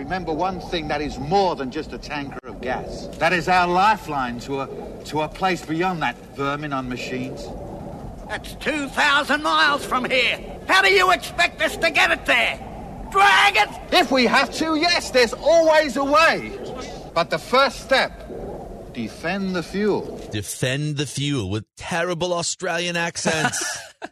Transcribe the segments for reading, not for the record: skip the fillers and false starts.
Remember one thing, that is more than just a tanker of gas. That is our lifeline to a place beyond that vermin on machines. That's 2,000 miles from here. How do you expect us to get it there? Drag it? If we have to, yes, there's always a way. But the first step, defend the fuel. Defend the fuel with terrible Australian accents.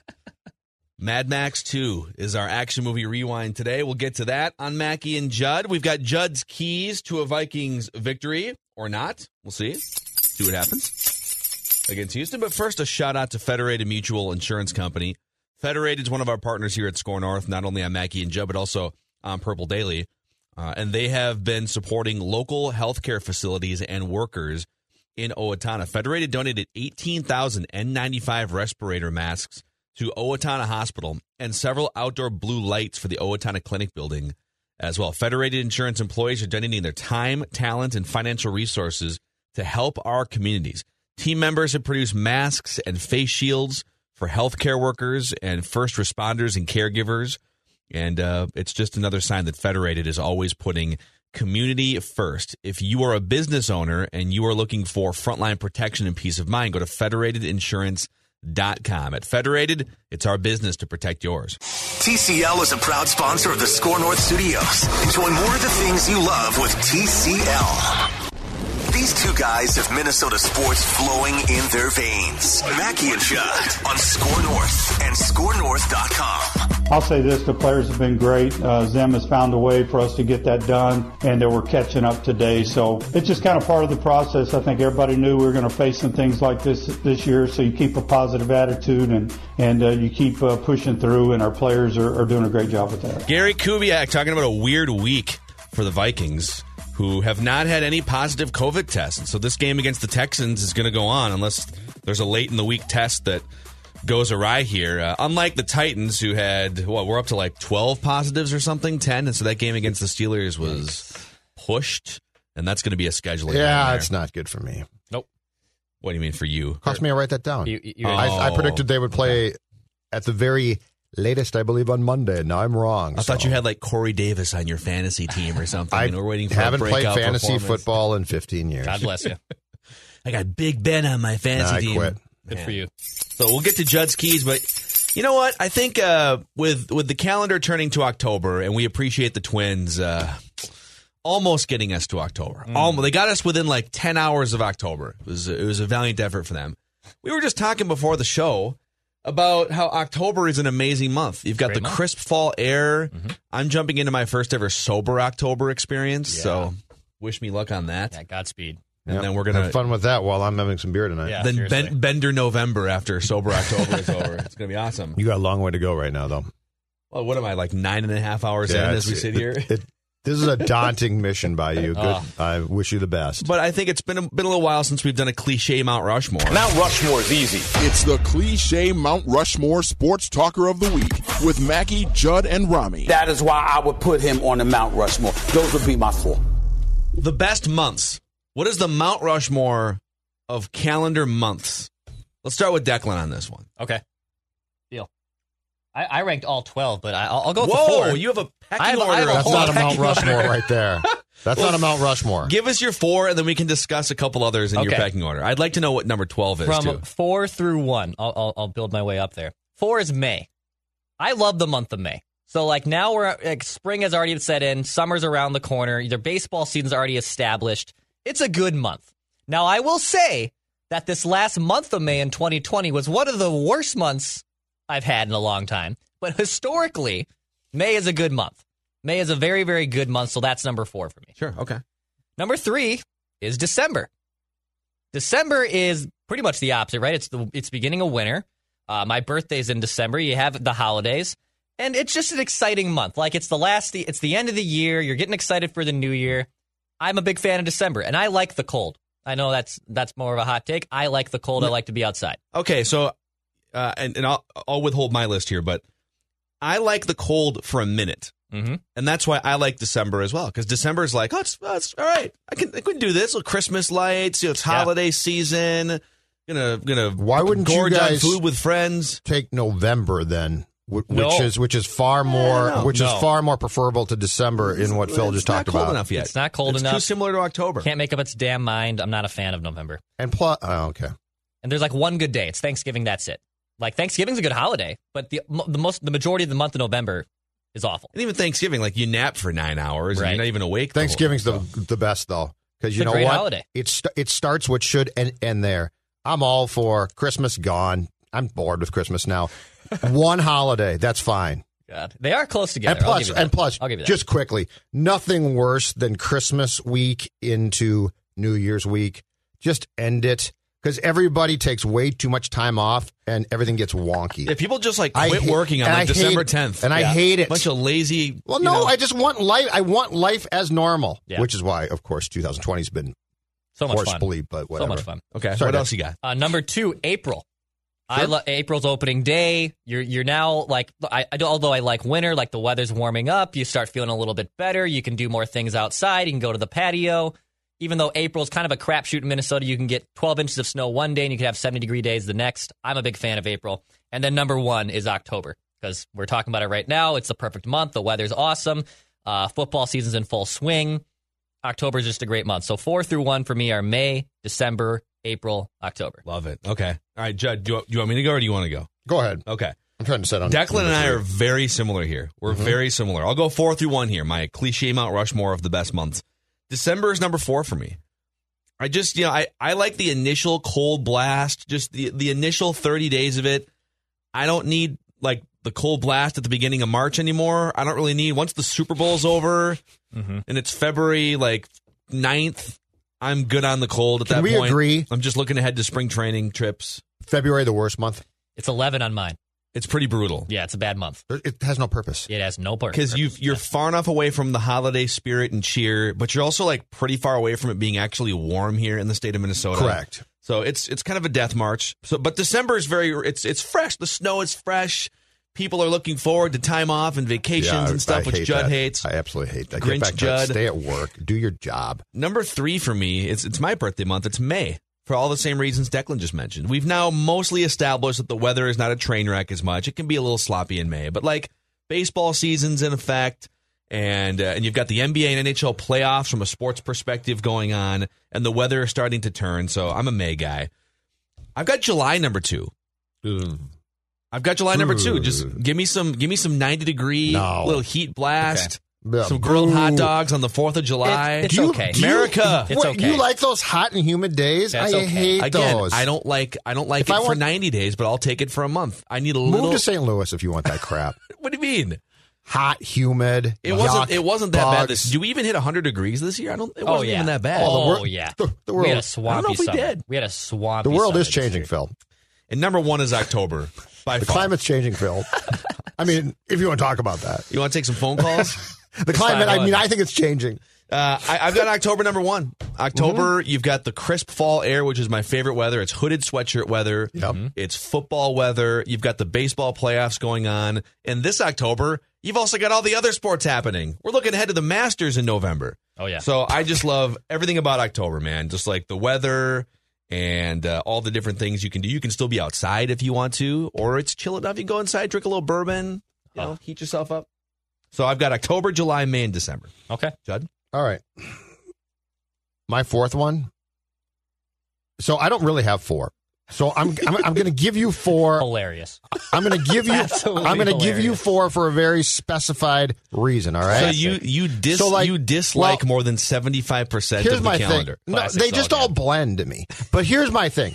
Mad Max 2 is our action movie rewind today. We'll get to that on Mackie and Judd. We've got Judd's keys to a Vikings victory, or not. We'll see. See what happens against Houston. But first, a shout-out to Federated Mutual Insurance Company. Federated is one of our partners here at Score North, not only on Mackie and Judd, but also on Purple Daily. And they have been supporting local healthcare facilities and workers in Owatonna. Federated donated 18,000 N95 respirator masks to Owatonna Hospital and several outdoor blue lights for the Owatonna Clinic building as well. Federated Insurance employees are donating their time, talent, and financial resources to help our communities. Team members have produced masks and face shields for healthcare workers and first responders and caregivers. And it's just another sign that Federated is always putting community first. If you are a business owner and you are looking for frontline protection and peace of mind, go to federatedinsurance.com. At Federated, it's our business to protect yours. TCL is a proud sponsor of the Score North Studios. Enjoy more of the things you love with TCL. These two guys have Minnesota sports flowing in their veins. Mackie and Judd on Score North and ScoreNorth.com. I'll say this, the players have been great. Zim has found a way for us to get that done, and we're catching up today. So it's just kind of part of the process. I think everybody knew we were going to face some things like this year, so you keep a positive attitude and you keep pushing through, and our players are doing a great job with that. Gary Kubiak talking about a weird week for the Vikings, who have not had any positive COVID tests. And so this game against the Texans is going to go on unless there's a late-in-the-week test that goes awry here. Unlike the Titans, who had, we're up to like 12 positives or something, 10. And so that game against the Steelers was pushed, and that's going to be a scheduling. Yeah, it's not good for me. Nope. What do you mean for you? Cost me to write that down. I predicted they would play at the very latest, I believe, on Monday. Now I'm wrong. I thought you had like Corey Davis on your fantasy team or something. I and we're waiting for haven't a played breakout fantasy performance. football in 15 years. God bless you. I got Big Ben on my fantasy team. I quit. Good for you. So we'll get to Judd's keys, but you know what? I think with the calendar turning to October, and we appreciate the Twins almost getting us to October. They got us within like 10 hours of October. It was a valiant effort for them. We were just talking before the show about how October is an amazing month. You've got the crisp fall air. Mm-hmm. I'm jumping into my first ever sober October experience, so wish me luck on that. Yeah, Godspeed. And then we're going to have fun with that while I'm having some beer tonight. Yeah, then Bender November after sober October is over. It's going to be awesome. You got a long way to go right now, though. Well, what am I, like 9.5 hours in as we sit here? This is a daunting mission by you. Good. I wish you the best. But I think it's been a little while since we've done a cliche Mount Rushmore. Mount Rushmore is easy. It's the cliche Mount Rushmore Sports Talker of the Week with Mackie, Judd, and Rami. That is why I would put him on the Mount Rushmore. Those would be my four. The best months. What is the Mount Rushmore of calendar months? Let's start with Declan on this one. Okay. Deal. I ranked all 12, but I'll go with the Whoa, 4. you have a pecking order. That's not a Mount Rushmore right there. That's not a Mount Rushmore. Give us your 4, and then we can discuss a couple others in your pecking order. I'd like to know what number 12 is, From too. 4 through 1. I'll build my way up there. 4 is May. I love the month of May. So, like, now spring has already set in. Summer's around the corner. Their baseball season's already established. It's a good month. Now, I will say that this last month of May in 2020 was one of the worst months I've had in a long time. But historically, May is a good month. May is a very, very good month, so that's number 4 for me. Sure, okay. Number 3 is December. December is pretty much the opposite, right? It's beginning of winter. My birthday's in December. You have the holidays. And it's just an exciting month. Like, it's the end of the year. You're getting excited for the new year. I'm a big fan of December, and I like the cold. I know that's more of a hot take. I like the cold. I like to be outside. Okay, so, and I'll withhold my list here, but I like the cold for a minute. Mm-hmm. And that's why I like December as well, because December is like, it's all right. I can do this. Christmas lights, it's holiday season. Gonna Why wouldn't you gorge on guys food with friends? Take November then? which is far more preferable to December in what Phil just talked about. It's not cold enough yet. It's not cold enough. It's too similar to October. Can't make up its damn mind. I'm not a fan of November. And plus, okay. And there's like one good day. It's Thanksgiving. That's it. Like Thanksgiving's a good holiday, but the majority of the month of November is awful. And even Thanksgiving, like you nap for 9 hours and you're not even awake. Thanksgiving's the best though, because you know what? Holiday. It starts what should end there. I'm all for Christmas gone. I'm bored with Christmas now. One holiday, that's fine. God, they are close together. And plus, I'll give you that. Just quickly, nothing worse than Christmas week into New Year's week. Just end it. Because everybody takes way too much time off and everything gets wonky. Yeah, people just like quit working on like December 10th. And I hate it. Bunch of lazy. Well, no, I just want life. I want life as normal, which is why, of course, 2020 has been so much fun. But whatever. So much fun. Okay, sorry, what else you got? Number 2, April. Sure. April's opening day. You're now like, although I like winter, like the weather's warming up, you start feeling a little bit better. You can do more things outside. You can go to the patio. Even though April's kind of a crapshoot in Minnesota, you can get 12 inches of snow one day and you can have 70-degree days the next. I'm a big fan of April. And then number 1 is October, because we're talking about it right now. It's the perfect month. The weather's awesome. Football season's in full swing. October is just a great month. So 4 through 1 for me are May, December, April, October. Love it. Okay. All right, Judd, do you want me to go or do you want to go? Go ahead. Okay. I'm trying to set on. Declan and I are very similar here. We're very similar. I'll go 4 through 1 here. My cliche Mount Rushmore of the best months. December is number 4 for me. I just, I like the initial cold blast, just the initial 30 days of it. I don't need like the cold blast at the beginning of March anymore. I don't really need, once the Super Bowl's over and it's February like 9th, I'm good on the cold at that point. Can we agree? I'm just looking ahead to spring training trips. February, the worst month? It's 11 on mine. It's pretty brutal. Yeah, it's a bad month. It has no purpose. It has no purpose. Because you're far enough away from the holiday spirit and cheer, but you're also like pretty far away from it being actually warm here in the state of Minnesota. Correct. So it's kind of a death march. But December is it's fresh. The snow is fresh. People are looking forward to time off and vacations and stuff, which Judd hates. I absolutely hate that. Grinch Get back Judd. Stay at work. Do your job. Number 3 for me, it's my birthday month. It's May. For all the same reasons Declan just mentioned. We've now mostly established that the weather is not a train wreck as much. It can be a little sloppy in May, but like baseball season's in effect, and you've got the NBA and NHL playoffs from a sports perspective going on, and the weather is starting to turn, so I'm a May guy. I've got July number 2. I've got July number 2. Just give me some 90-degree little heat blast. Okay. Some grilled hot dogs on the 4th of July. It's okay. America. It's okay. You like those hot and humid days? I hate those. I don't like it for 90 days, but I'll take it for a month. I need a little. Move to St. Louis if you want that crap. What do you mean? Hot, humid. It wasn't that bad. Do we even hit 100 degrees this year? It wasn't even that bad. The world. We had a swampy summer. We did. We had a swampy The world summer is changing, Phil. And number 1 is October. The climate's changing, Phil. I mean, if you want to talk about that. You want to take some phone calls? The climate, I think it's changing. I've got October number 1. October, you've got the crisp fall air, which is my favorite weather. It's hooded sweatshirt weather. Yep. It's football weather. You've got the baseball playoffs going on. And this October, you've also got all the other sports happening. We're looking ahead to the Masters in November. Oh, yeah. So I just love everything about October, man. Just like the weather and all the different things you can do. You can still be outside if you want to, or it's chill enough. You can go inside, drink a little bourbon, heat yourself up. So I've got October, July, May, and December. Okay. Judd? All right. My 4th one. So I don't really have 4. So I'm going to give you 4. Hilarious. I'm going to give you 4 for a very specified reason. All right. So you dislike more than 75% of the calendar. No, they just all blend to me. But here's my thing.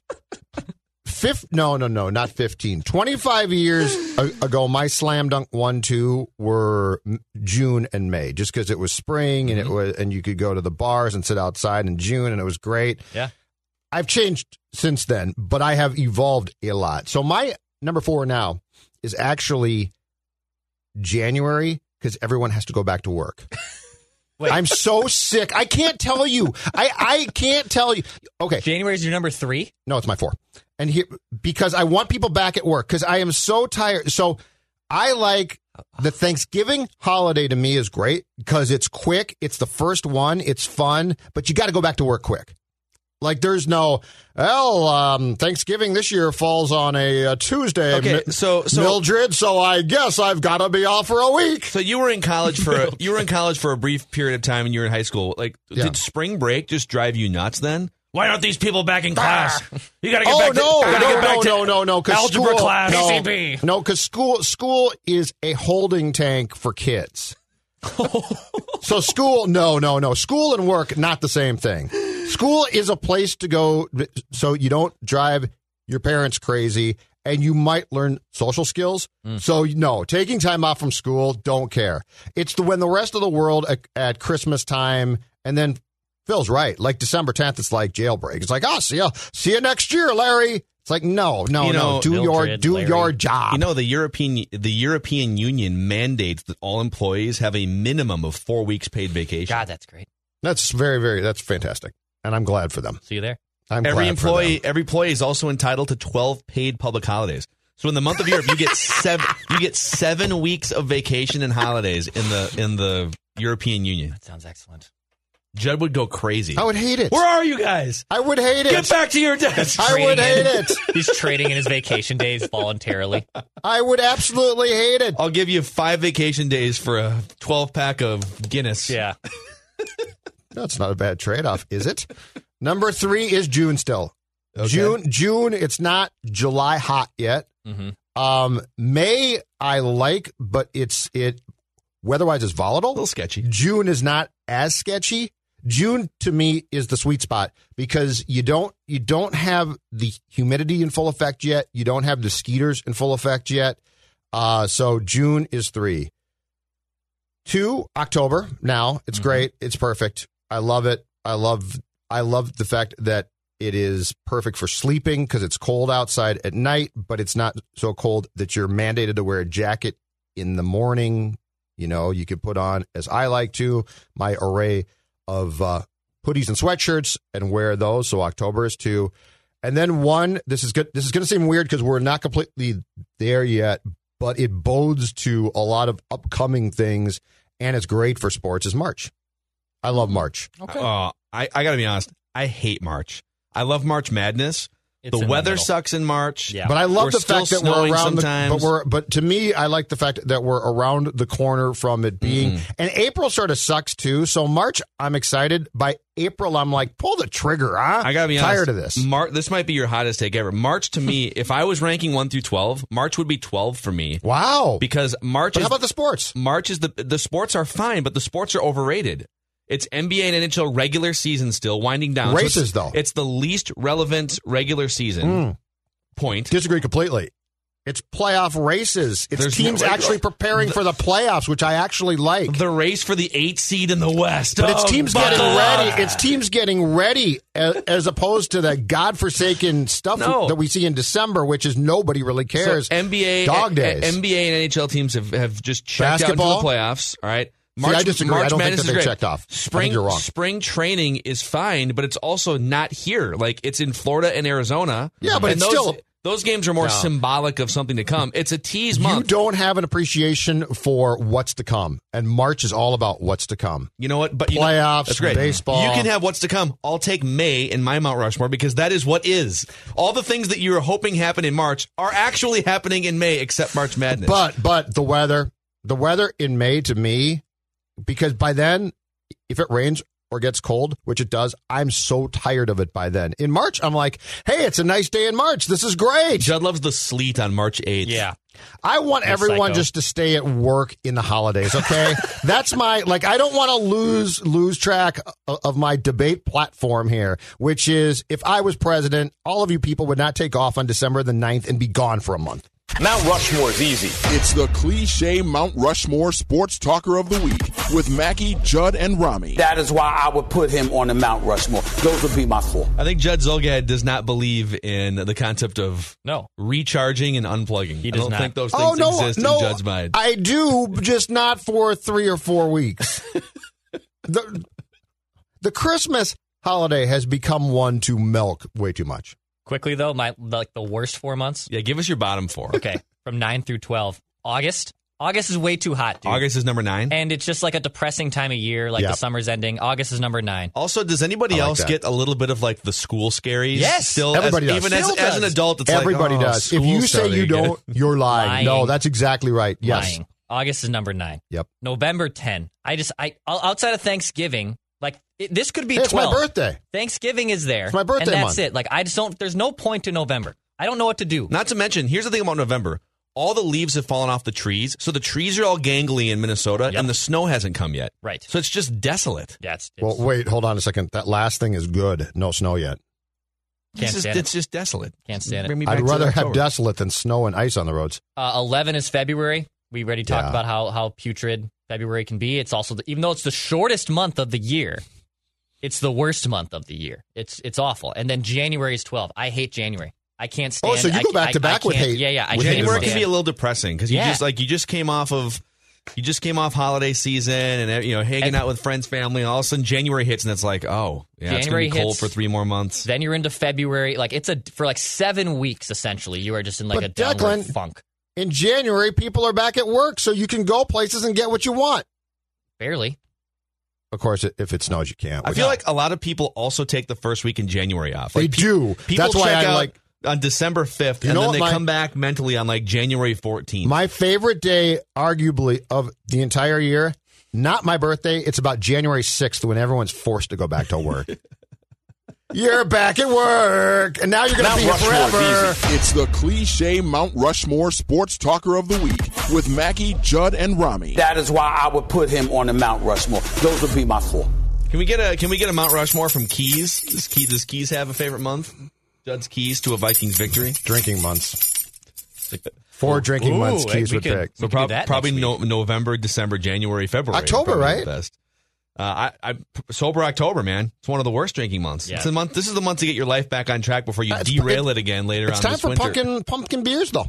No, not 15. 25 years ago, my slam dunk 1-2 were June and May, just because it was spring and you could go to the bars and sit outside in June, and it was great. Yeah, I've changed since then, but I have evolved a lot. So my number 4 now is actually January, because everyone has to go back to work. Wait. I'm so sick. I can't tell you. I can't tell you. Okay. January is your number 3? No, it's my 4. And here, because I want people back at work, because I am so tired. So I like the Thanksgiving holiday. To me is great because it's quick. It's the first one. It's fun, but you got to go back to work quick. Like, there's no, Thanksgiving this year falls on a Tuesday. Okay, so Mildred, so I guess I've got to be off for a week. So you were in college for a brief period of time, and you were in high school. Like, did spring break just drive you nuts? Then why aren't these people back in class? You got to get back. No. Algebra class. PCB. No, because school is a holding tank for kids. So school, no. School and work, not the same thing. School is a place to go so you don't drive your parents crazy and you might learn social skills. So, no, taking time off from school, don't care. It's when the rest of the world at Christmas time, and then Phil's right. Like December 10th, it's like jailbreak. It's like, see you next year, Larry. It's like, no. Do your job. You know, the European Union mandates that all employees have a minimum of 4 weeks paid vacation. God, that's great. That's that's fantastic. And I'm glad for them. See you there. Every employee is also entitled to 12 paid public holidays. So in the month of Europe, you get 7 weeks of vacation and holidays in the European Union. That sounds excellent. Judd would go crazy. I would hate it. Where are you guys? I would hate it. Get back to your desk. I would hate it. He's trading in his vacation days voluntarily. I would absolutely hate it. I'll give you 5 vacation days for a 12-pack of Guinness. Yeah. That's not a bad trade-off, is it? Number 3 is June still. Okay. June, it's not July hot yet. Mm-hmm. May I like, but weather-wise is volatile. A little sketchy. June is not as sketchy. June to me is the sweet spot because you don't have the humidity in full effect yet. You don't have the skeeters in full effect yet. So June is 3. 2, October. Now it's great. It's perfect. I love it. I love the fact that it is perfect for sleeping because it's cold outside at night, but it's not so cold that you're mandated to wear a jacket in the morning. You know, you could put on, as I like to, my array of hoodies and sweatshirts and wear those. So October is 2. And then 1, this is good. This is going to seem weird because we're not completely there yet, but it bodes to a lot of upcoming things, and it's great for sports, is March. I love March. Okay. I got to be honest. I hate March. I love March Madness. The weather sucks in March. Yeah. But I love the fact that we're around sometimes. But to me, I like the fact that we're around the corner from it being. And April sort of sucks too. So March, I'm excited. By April, I'm like, pull the trigger, huh? I gotta be honest. Tired of this. This might be your hottest take ever. March to me, if I was ranking 1 through 12, March would be 12 for me. Wow. Because March. But how about the sports? March is the sports are fine, but the sports are overrated. It's NBA and NHL regular season still winding down. Races, so though. It's the least relevant regular season. Point. Disagree completely. It's playoff races. It's teams actually preparing for the playoffs, which I actually like. The race for the 8th seed in the West. But it's teams getting ready. It's teams getting ready as opposed to the godforsaken stuff that we see in December, which is nobody really cares. So NBA, dog days. NBA and NHL teams have just checked out into the playoffs. All right. March, I disagree. I don't think that they're checked off. I think you're wrong. Spring training is fine, but it's also not here. Like, it's in Florida and Arizona. Yeah, but it's still... Those games are more symbolic of something to come. It's a tease month. You don't have an appreciation for what's to come, and March is all about what's to come. You know what? But playoffs, that's great. Baseball. You can have what's to come. I'll take May in my Mount Rushmore because that is what is. All the things that you're hoping happen in March are actually happening in May, except March Madness. But the weather in May to me. Because by then, if it rains or gets cold, which it does, I'm so tired of it by then. In March, I'm like, hey, it's a nice day in March. This is great. Judd loves the sleet on March 8th. Yeah. I want everyone just to stay at work in the holidays, okay? That's I don't want to lose track of my debate platform here, which is if I was president, all of you people would not take off on December the 9th and be gone for a month. Mount Rushmore is easy. It's the cliche Mount Rushmore Sports Talker of the Week with Mackey, Judd, and Rami. That is why I would put him on the Mount Rushmore. Those would be my 4. I think Judd Zulgad does not believe in the concept of recharging and unplugging. He does I don't not. think those things exist in Judd's mind. I do, just not for 3 or 4 weeks. The Christmas holiday has become one to milk way too much. Quickly, though, the worst 4 months. Yeah, give us your bottom 4. Okay, from 9 through 12. August, August is way too hot, dude. August is number 9. And it's just like a depressing time of year, like the summer's ending. August is number 9. Also, does anybody else get a little bit of like the school scaries? Yes. Still, everybody does. Even as an adult, it's everybody like, does. If you say you don't, you're lying. No, that's exactly right. Yes. Lying. August is number 9. Yep. November 10. Outside of Thanksgiving, like this could be 12. It's my birthday. Thanksgiving is there. It's my birthday and that's month. it. Like I just don't. There's no point to November. I don't know what to do. Not to mention, here's the thing about November. All the leaves have fallen off the trees, so the trees are all gangly in Minnesota, and the snow hasn't come yet. Right. So it's just desolate. Yeah. Well, wait, hold on a second. That last thing is good. No snow yet. It's just desolate. Can't stand Bring it. me back I'd to rather have October. desolate than snow and ice on the roads. 11 is February. We already talked about how putrid February can be. It's also even though it's the shortest month of the year, it's the worst month of the year. It's awful. And then January is 12. I hate January. I can't stand. Oh, so you go back to back with hate. Yeah. January can be a little depressing because you just came off holiday season and hanging out with friends, family. And all of a sudden January hits and it's like, oh, yeah, January it's gonna be cold hits, for 3 more months. Then you're into February. Like for 7 weeks essentially. You are just in like a downward funk. In January, people are back at work, so you can go places and get what you want. Barely. Of course, if it snows, you can't. I feel like a lot of people also take the first week in January off. They do. People That's why check I out like on December 5th, and then they come back mentally on like January 14th. My favorite day, arguably, of the entire year, not my birthday. It's about January 6th when everyone's forced to go back to work. You're back at work, and now you're going to be here forever. It's the cliche Mount Rushmore Sports Talker of the Week with Mackey, Judd, and Rami. That is why I would put him on the Mount Rushmore. Those would be my 4. Can we get a Mount Rushmore from Keys? Does Keys have a favorite month? Judd's Keys to a Vikings victory. Drinking months. 4 drinking months. Keys would pick. So probably November, December, January, February. October, right? Best. Sober October, man. It's one of the worst drinking months. Yeah. It's the month. This is the month to get your life back on track before you derail it again later on It's time this for winter. pumpkin beers, though.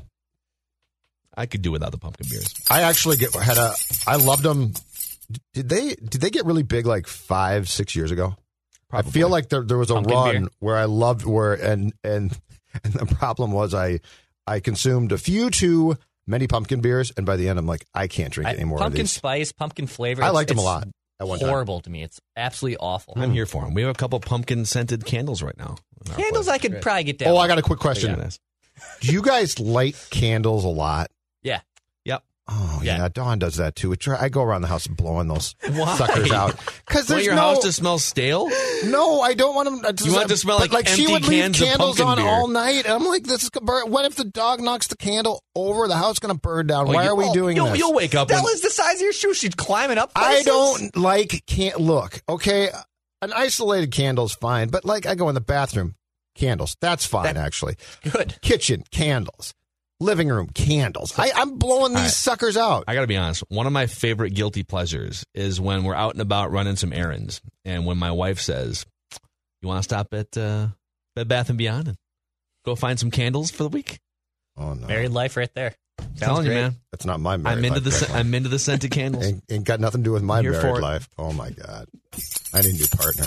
I could do without the pumpkin beers. I actually I loved them. Did they get really big like 5-6 years ago? Probably. I feel like there was a Pumpkin run beer. where I loved and the problem was I consumed a few too many pumpkin beers, and by the end I'm like, I can't drink any more of Pumpkin these. spice, pumpkin flavor. I liked them a lot. Horrible to me. It's absolutely awful. I'm here for them. We have a couple pumpkin scented candles right now. Candles I could probably get down. Oh, with. I got a quick question. Do you guys light candles a lot? Yeah. Yep. Oh, yeah. Dawn does that too. I go around the house blowing those Why? suckers out. Because there's your house to smell stale? No, I don't want them to. You want it to smell like she empty would leave cans of candles pumpkin on beer. all night. And I'm like, this is gonna burn. What if the dog knocks the candle over? The house is going to burn down. Why are we doing this? You'll wake up. Stella's the size of your shoe. She's climbing up I places. don't like look, okay, an isolated candle's fine, but like I go in the bathroom, candles. That's fine, actually. Good. Kitchen, candles. Living room, candles. I'm blowing these suckers out. I got to be honest. One of my favorite guilty pleasures is when we're out and about running some errands, and when my wife says, "You want to stop at Bed Bath & Beyond and go find some candles for the week?" Oh no, Married life right there. Telling you, man. That's not my married I'm into life. I'm into the scented candles. Ain't got nothing to do with my Here for married it. life. Oh my god, I need a new partner.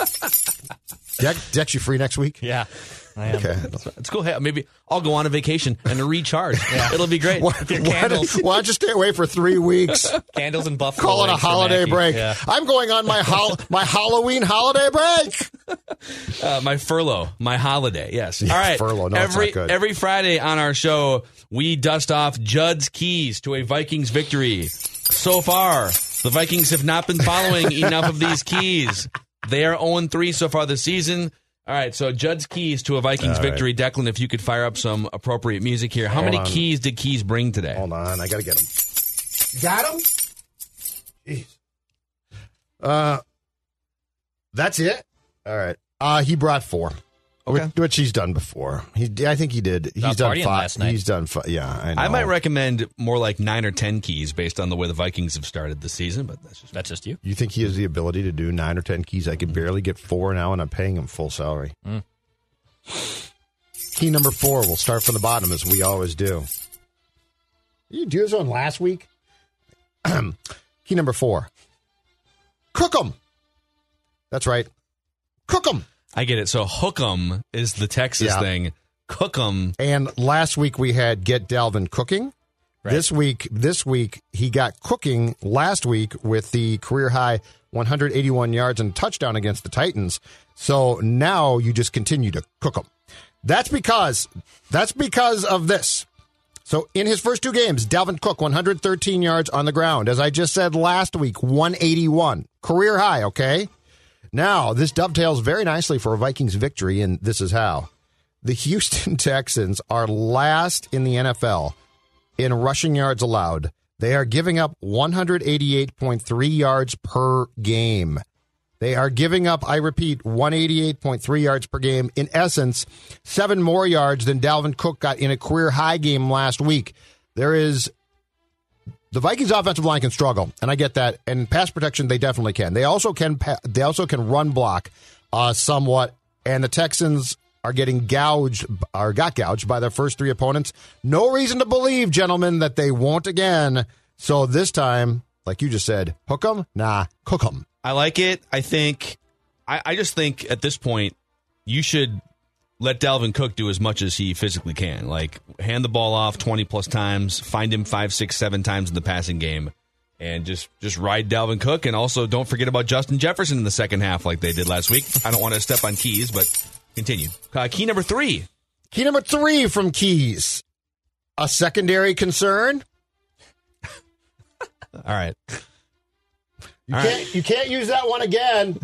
Dex, you free next week? Yeah, I am. Okay. It's cool. Hey, maybe I'll go on a vacation and recharge. It'll be great. Why candles. don't you stay away for 3 weeks? Candles and Buffalo. Call it a Wings for holiday Mackie. break. Yeah. I'm going on my my Halloween holiday break. My furlough, my holiday. Yes. Yeah, All right. furlough. No, it's not good. Every Friday on our show, we dust off Judd's keys to a Vikings victory. So far, the Vikings have not been following enough of these keys. They are 0-3 so far this season. All right, so Judd's keys to a Vikings victory. Declan, if you could fire up some appropriate music here. How many keys did Keys bring today? Hold on, I got to get them. Got them? Jeez. That's it? All right. He brought 4. Okay. Which he's done before. I think he did. He's done partying 5. last night. He's done 5. Yeah, I know. I might recommend more like 9 or 10 keys based on the way the Vikings have started the season, but that's just you. You think he has the ability to do 9 or 10 keys? I could barely get 4 now, and I'm paying him full salary. Key number 4. We'll start from the bottom, as we always do. Did you do this one last week? Key number 4. Cook 'em. That's right. Cook 'em. I get it. So hook 'em is the Texas thing. Cook 'em. And last week we had Get Dalvin Cooking. Right. This week he got cooking last week with the career high 181 yards and touchdown against the Titans. So now you just continue to cook them. That's because of this. So in his first 2 games, Dalvin Cook, 113 yards on the ground. As I just said last week, 181. Career high, okay? Now, this dovetails very nicely for a Vikings victory, and this is how. The Houston Texans are last in the NFL in rushing yards allowed. They are giving up 188.3 yards per game. They are giving up, I repeat, 188.3 yards per game. In essence, 7 more yards than Dalvin Cook got in a career high game last week. The Vikings offensive line can struggle, and I get that. And pass protection, they definitely can. They also can run block somewhat. And the Texans are got gouged by their first 3 opponents. No reason to believe, gentlemen, that they won't again. So this time, like you just said, hook 'em? Nah, cook 'em. I like it. I just think at this point, you should let Dalvin Cook do as much as he physically can. Like, hand the ball off 20-plus times, find him 5, 6, 7 times in the passing game, and just ride Dalvin Cook. And also, don't forget about Justin Jefferson in the second half like they did last week. I don't want to step on Keys, but continue. Key number 3. Key number 3 from Keys. A secondary concern? All right. You can't use that one again.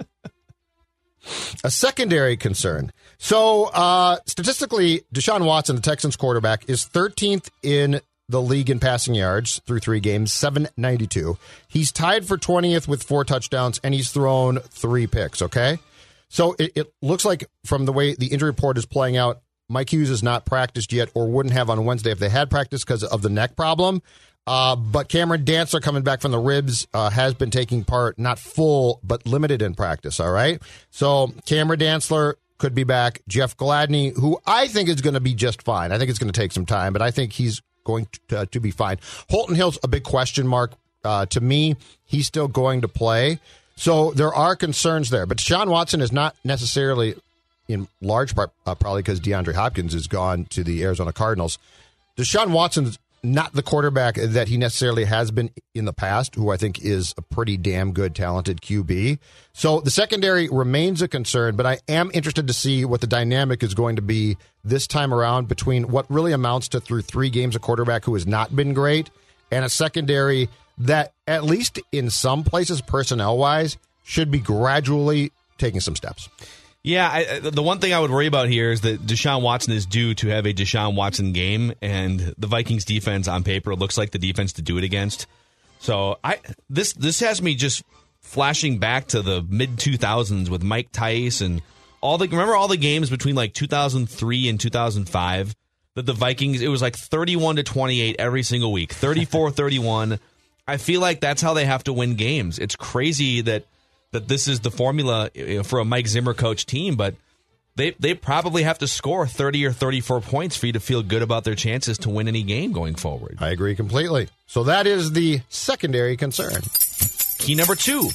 A secondary concern. So, statistically, Deshaun Watson, the Texans quarterback, is 13th in the league in passing yards through 3 games, 792. He's tied for 20th with 4 touchdowns, and he's thrown 3 picks, okay? So, it looks like from the way the injury report is playing out, Mike Hughes has not practiced yet or wouldn't have on Wednesday if they had practiced because of the neck problem. But Cameron Dantzler, coming back from the ribs, has been taking part, not full, but limited in practice, all right? So Cameron Dantzler could be back. Jeff Gladney, who I think is going to be just fine. I think it's going to take some time, but I think he's going to be fine. Holton Hill's a big question mark. To me, he's still going to play. So there are concerns there. But Deshaun Watson is not necessarily, in large part, probably because DeAndre Hopkins is gone to the Arizona Cardinals. Deshaun Watson's not the quarterback that he necessarily has been in the past, who I think is a pretty damn good, talented QB. So the secondary remains a concern, but I am interested to see what the dynamic is going to be this time around between what really amounts to through 3 games a quarterback who has not been great and a secondary that, at least in some places personnel-wise, should be gradually taking some steps. Yeah, the one thing I would worry about here is that Deshaun Watson is due to have a Deshaun Watson game, and the Vikings defense on paper looks like the defense to do it against. So this has me just flashing back to the mid-2000s with Mike Tice and remember all the games between like 2003 and 2005 that the Vikings, it was like 31-28 every single week, 34-31. I feel like that's how they have to win games. It's crazy that this is the formula for a Mike Zimmer coach team, but they probably have to score 30 or 34 points for you to feel good about their chances to win any game going forward. I agree completely. So that is the secondary concern. Key number 2.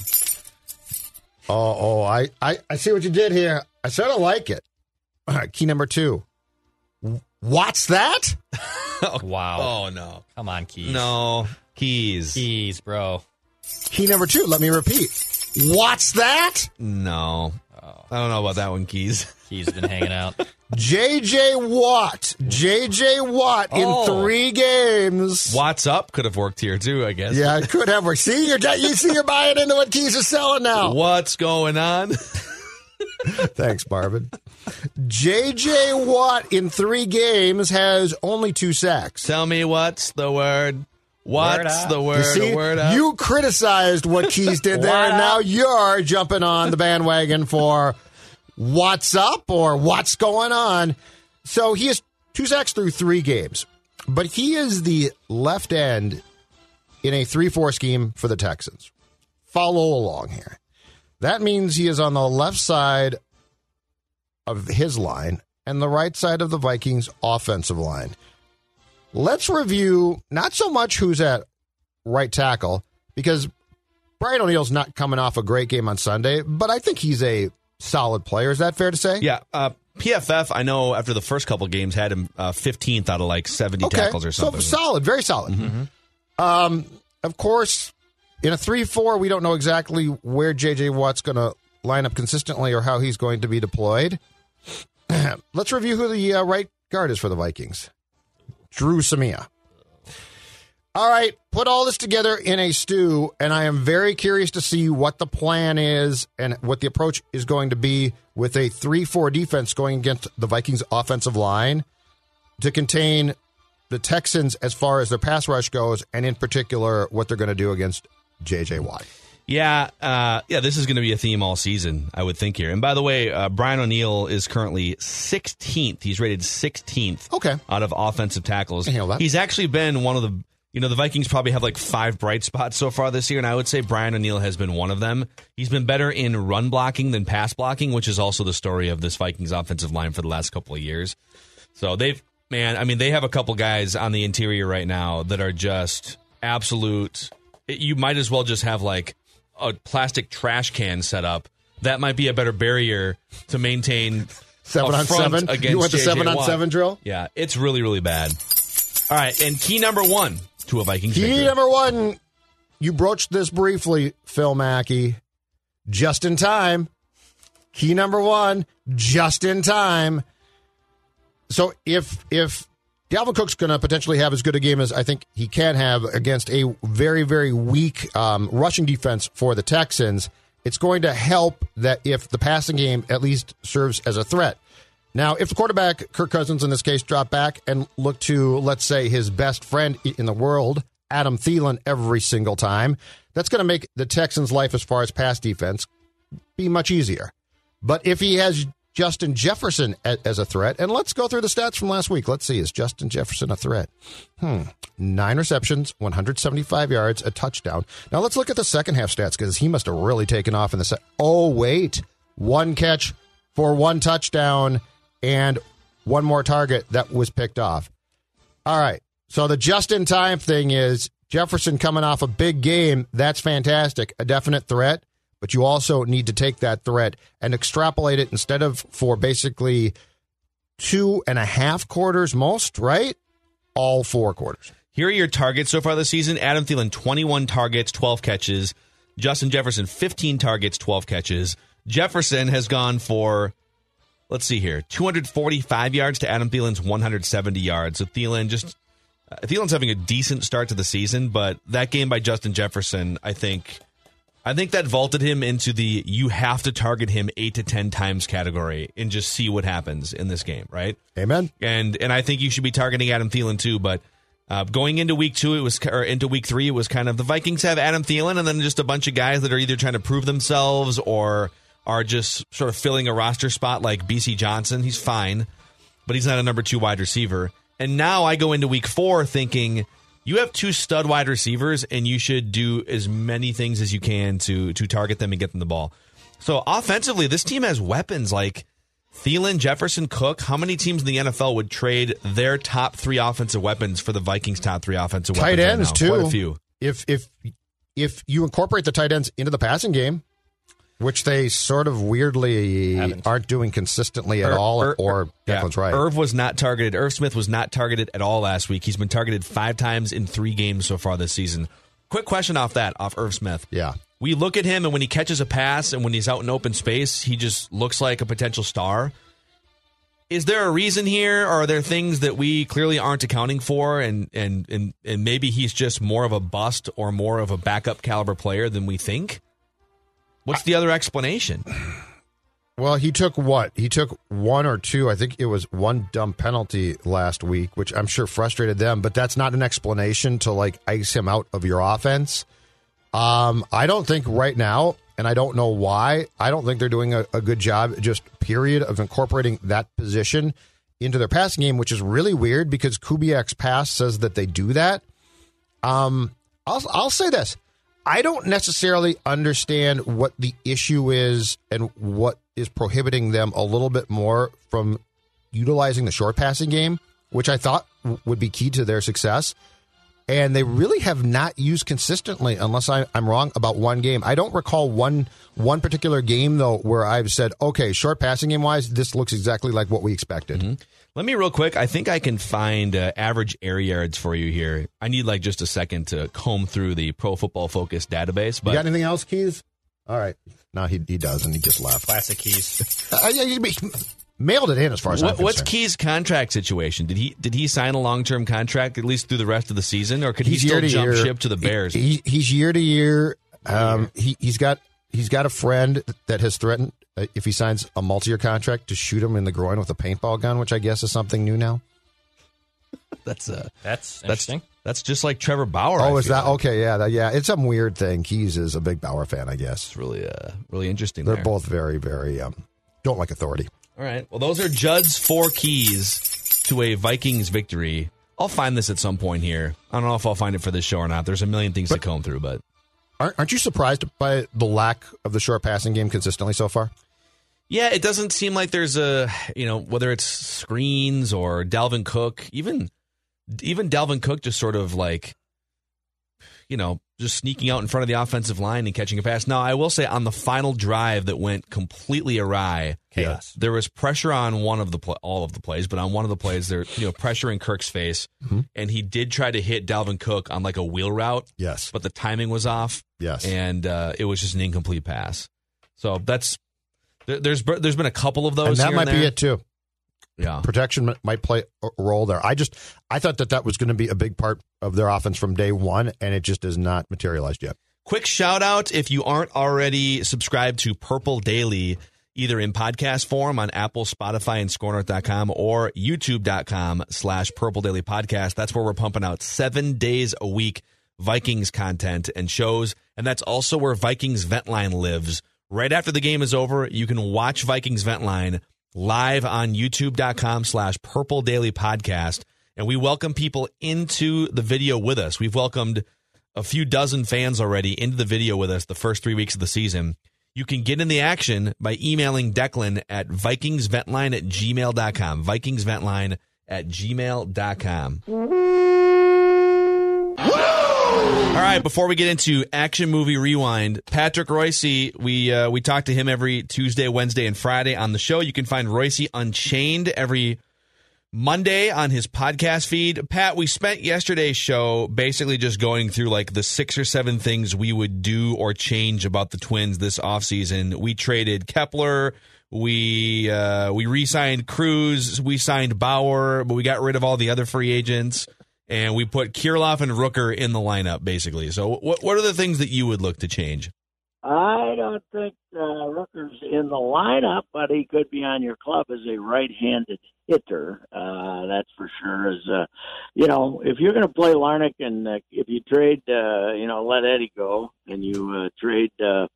I see what you did here. I sort of like it. All right, key number 2. What's that? Wow. Oh, no. Come on, Keys. No. Keys, bro. Key number 2, let me repeat. What's that? No. I don't know about that one, Keys. Keys been hanging out. J.J. Watt in 3 games. What's up could have worked here, too, I guess. Yeah, it could have worked. See, you're buying into what Keys is selling now. What's going on? Thanks, Marvin. J.J. Watt in 3 games has only 2 sacks. Tell me what's the word. What's the word? See, word up? You criticized what Keys did there, and now you're jumping on the bandwagon for what's up or what's going on. So he has 2 sacks through 3 games, but he is the left end in a 3-4 scheme for the Texans. Follow along here. That means he is on the left side of his line and the right side of the Vikings' offensive line. Let's review not so much who's at right tackle, because Brian O'Neill's not coming off a great game on Sunday, but I think he's a solid player. Is that fair to say? Yeah. PFF, I know after the first couple games had him 15th out of like 70 tackles or something. So solid, very solid. Of course, in a 3-4, we don't know exactly where J.J. Watt's going to line up consistently or how he's going to be deployed. Let's review who the right guard is for the Vikings. Drew Samia. All right, put all this together in a stew, and I am very curious to see what the plan is and what the approach is going to be with a 3-4 defense going against the Vikings' offensive line to contain the Texans as far as their pass rush goes, and in particular, what they're going to do against J.J. Watt. Yeah, this is going to be a theme all season, I would think here. And by the way, Brian O'Neill is currently 16th. He's rated 16th out of offensive tackles. He's actually been one of the... the Vikings probably have like 5 bright spots so far this year, and I would say Brian O'Neill has been one of them. He's been better in run blocking than pass blocking, which is also the story of this Vikings offensive line for the last couple of years. So they have a couple guys on the interior right now that are just absolute. You might as well just have like a plastic trash can set up. That might be a better barrier to maintain 7-on-7 against You went the J.J. 7-on-7 drill? Yeah, it's really, really bad. All right, and key number 1 to a Vikings victory. Key number 1, you broached this briefly, Phil Mackey. Just in time. Key number 1, just in time. So if Dalvin Cook's going to potentially have as good a game as I think he can have against a very, very weak rushing defense for the Texans, it's going to help that if the passing game at least serves as a threat. Now, if the quarterback, Kirk Cousins in this case, drop back and look to, let's say, his best friend in the world, Adam Thielen, every single time, that's going to make the Texans' life as far as pass defense be much easier. But if he has Justin Jefferson as a threat, and let's go through the stats from last week. Let's see, is Justin Jefferson a threat? 9 receptions, 175 yards, a touchdown. Now let's look at the second half stats because he must have really taken off in the Oh, wait. 1 catch for 1 touchdown and 1 more target that was picked off. All right, so the just-in-time thing is Jefferson coming off a big game. That's fantastic, a definite threat. But you also need to take that threat and extrapolate it instead of for basically 2.5 quarters most, right? All 4 quarters. Here are your targets so far this season. Adam Thielen, 21 targets, 12 catches. Justin Jefferson, 15 targets, 12 catches. Jefferson has gone for, let's see here, 245 yards to Adam Thielen's 170 yards. So Thielen's having a decent start to the season, but that game by Justin Jefferson, I think that vaulted him into the you have to target him 8 to 10 times category and just see what happens in this game, right? Amen. And I think you should be targeting Adam Thielen too, but going into week 2, into week 3, it was kind of the Vikings have Adam Thielen and then just a bunch of guys that are either trying to prove themselves or are just sort of filling a roster spot like BC Johnson. He's fine, but he's not a number 2 wide receiver. And now I go into week 4 thinking you have 2 stud wide receivers, and you should do as many things as you can to target them and get them the ball. So offensively, this team has weapons like Thielen, Jefferson, Cook. How many teams in the NFL would trade their top 3 offensive weapons for the Vikings' top 3 offensive weapons? Tight ends, right too. Quite a few. If you incorporate the tight ends into the passing game, which they sort of weirdly aren't doing consistently at all, or Declan's right. Irv Smith was not targeted at all last week. He's been targeted 5 times in 3 games so far this season. Quick question off Irv Smith. Yeah. We look at him, and when he catches a pass and when he's out in open space, he just looks like a potential star. Is there a reason here, or are there things that we clearly aren't accounting for, and maybe he's just more of a bust or more of a backup caliber player than we think? What's the other explanation? Well, he took what? He took 1 or 2. I think it was 1 dumb penalty last week, which I'm sure frustrated them, but that's not an explanation to like ice him out of your offense. I don't think right now, and I don't know why, I don't think they're doing a good job, just period, of incorporating that position into their passing game, which is really weird because Kubiak's pass says that they do that. I'll say this. I don't necessarily understand what the issue is and what is prohibiting them a little bit more from utilizing the short passing game, which I thought would be key to their success. and they really have not used consistently, unless I'm wrong about one game. I don't recall one particular game, though, where I've said, okay, short passing game-wise, this looks exactly like what we expected. Mm-hmm. Let me real quick. I think I can find average air yards for you here. I need like just a second to comb through the Pro Football Focus database. But you got anything else, Keys? All right. No, he doesn't. He just left. Classic Keys. He mailed it in as far as I'm concerned. What's Keys' contract situation? Did he sign a long-term contract at least through the rest of the season, or could he still jump ship to the Bears? He's year to year. He's got a friend that has threatened, if he signs a multi-year contract, to shoot him in the groin with a paintball gun, which I guess is something new now. That's interesting. That's just like Trevor Bauer. Oh, is that okay? Yeah, it's some weird thing. Keys is a big Bauer fan, I guess. It's really interesting. They're both very, very don't like authority. All right. Well, those are Judd's 4 keys to a Vikings victory. I'll find this at some point here. I don't know if I'll find it for this show or not. There's a million things to comb through, but aren't you surprised by the lack of the short passing game consistently so far? Yeah, it doesn't seem like there's whether it's screens or Dalvin Cook, even Dalvin Cook just sort of like, just sneaking out in front of the offensive line and catching a pass. Now, I will say on the final drive that went completely awry, chaos. There was pressure on all of the plays, but on one of the plays, there pressure in Kirk's face, and he did try to hit Dalvin Cook on like a wheel route. Yes, but the timing was off. Yes, and it was just an incomplete pass. So there's been a couple of those, and that here might and be there. it too. Yeah, protection might play a role there. I thought that was going to be a big part of their offense from day one, and it just has not materialized yet. Quick shout out, if you aren't already subscribed to Purple Daily, either in podcast form on Apple, Spotify, and ScoreNorth.com, or YouTube.com/Purple Daily Podcast. That's where we're pumping out 7 days a week Vikings content and shows, and that's also where Vikings Vent Line lives. Right after the game is over, you can watch Vikings Vent Line live on youtube.com/Purple Daily Podcast. And we welcome people into the video with us. We've welcomed a few dozen fans already into the video with us the first 3 weeks of the season. You can get in the action by emailing Declan at vikingsventline@gmail.com. vikingsventline@gmail.com. All right, before we get into Action Movie Rewind, Patrick Royce, we talk to him every Tuesday, Wednesday, and Friday on the show. You can find Royce Unchained every Monday on his podcast feed. Pat, we spent yesterday's show basically just going through like the 6 or 7 things we would do or change about the Twins this offseason. We traded Kepler. We re-signed Cruz. We signed Bauer, but we got rid of all the other free agents. And we put Kirilloff and Rooker in the lineup, basically. So what are the things that you would look to change? I don't think Rooker's in the lineup, but he could be on your club as a right-handed hitter. That's for sure. If you're going to play Larnach, and if you trade, let Eddie go, and you trade, and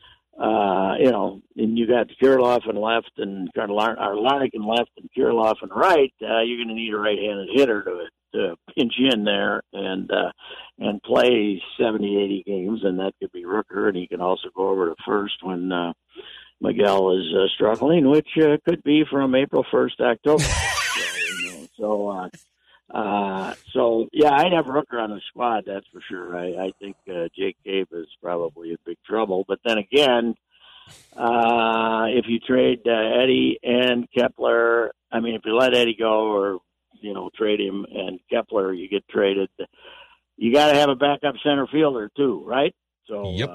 you got Kirilloff in left and Larnach in left and Kirilloff in right, you're going to need a right-handed hitter to pinch in there and play 70, 80 games, and that could be Rooker, and he can also go over to first when Miguel is struggling, which could be from April 1st to October. So I'd have Rooker on the squad, that's for sure. I think Jake Cave is probably in big trouble, but then again, if you trade Eddie and Kepler, if you let Eddie go or trade him and Kepler, you get traded. You got to have a backup center fielder too, right? So, yep.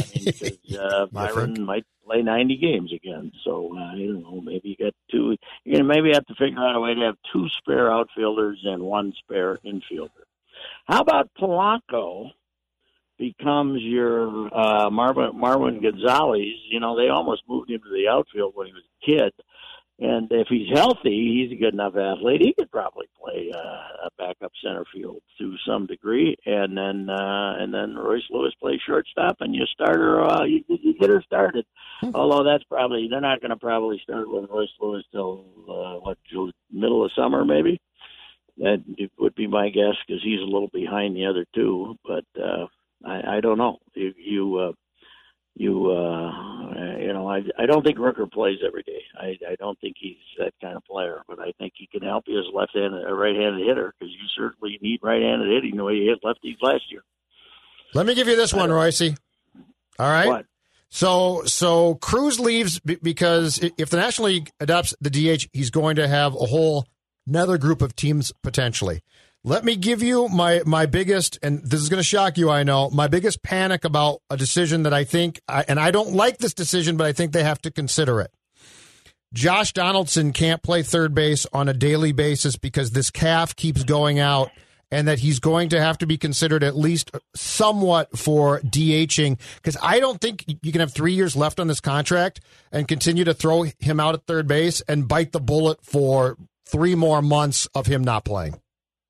Byron might play 90 games again. So, I don't know, maybe you got 2. You're going to maybe have to figure out a way to have 2 spare outfielders and 1 spare infielder. How about Polanco becomes your Marwin Gonzalez? They almost moved him to the outfield when he was a kid. And if he's healthy, he's a good enough athlete. He could probably play a backup center field to some degree, and then Royce Lewis plays shortstop, and you get her started. Although they're not going to probably start with Royce Lewis till middle of summer maybe. That would be my guess because he's a little behind the other two. But I don't know. I don't think Rooker plays every day. I don't think he's that kind of player, but I think he can help you as a right-handed hitter, because you certainly need right-handed hitting the way you hit lefties last year. Let me give you this one, Royce. All right. What? So Cruz leaves because if the National League adopts the DH, he's going to have a whole another group of teams potentially. Let me give you my biggest, and this is going to shock you, I know, my biggest panic about a decision that I think, and I don't like this decision, but I think they have to consider it. Josh Donaldson can't play third base on a daily basis because this calf keeps going out, and that he's going to have to be considered at least somewhat for DHing, because I don't think you can have 3 years left on this contract and continue to throw him out at third base and bite the bullet for 3 more months of him not playing.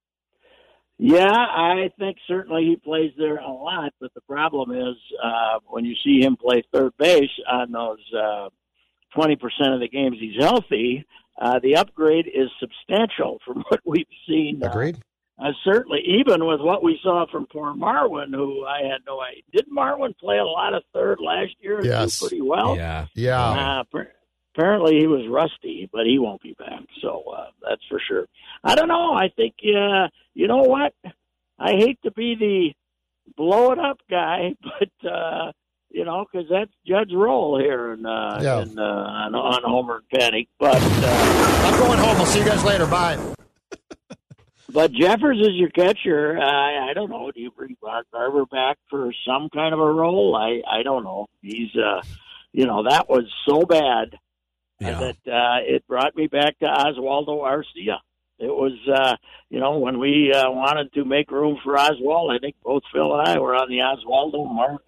Yeah, I think certainly he plays there a lot, but the problem is when you see him play third base on those 20% of the games he's healthy, the upgrade is substantial from what we've seen. Agreed. Certainly, even with what we saw from poor Marwin, who I had no idea. Did Marwin play a lot of third last year? Yes. Do pretty well? Yeah. Apparently he was rusty, but he won't be back, so that's for sure. I don't know. I think, you know what? I hate to be the blow-it-up guy, but, because that's Judd's role here on Homer and Panic. But I'm going home. I'll see you guys later. Bye. But Jeffers is your catcher. I don't know. Do you bring Mark Garver back for some kind of a role? I don't know. He's, that was so bad that it brought me back to Oswaldo Arcia. It was, when we wanted to make room for Oswald, I think both Phil and I were on the Oswaldo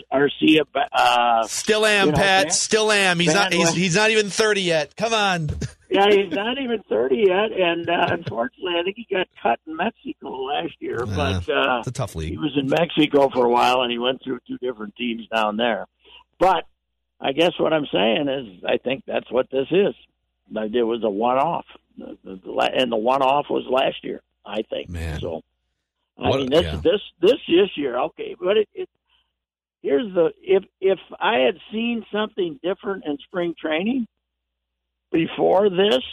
Arcia. Still am, Pat. Still am. He's not even 30 yet. Come on. Yeah, he's not even 30 yet, and unfortunately, I think he got cut in Mexico last year. But it's a tough league. He was in Mexico for a while, and he went through 2 different teams down there. But I guess what I'm saying is, I think that's what this is. It was a one-off, and the one-off was last year, I think. Man. So, this year, okay, but here's if I had seen something different in spring training before this,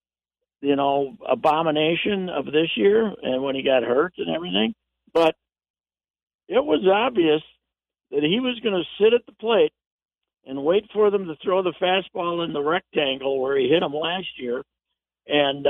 abomination of this year, and when he got hurt and everything, but it was obvious that he was going to sit at the plate and wait for them to throw the fastball in the rectangle where he hit them last year. And,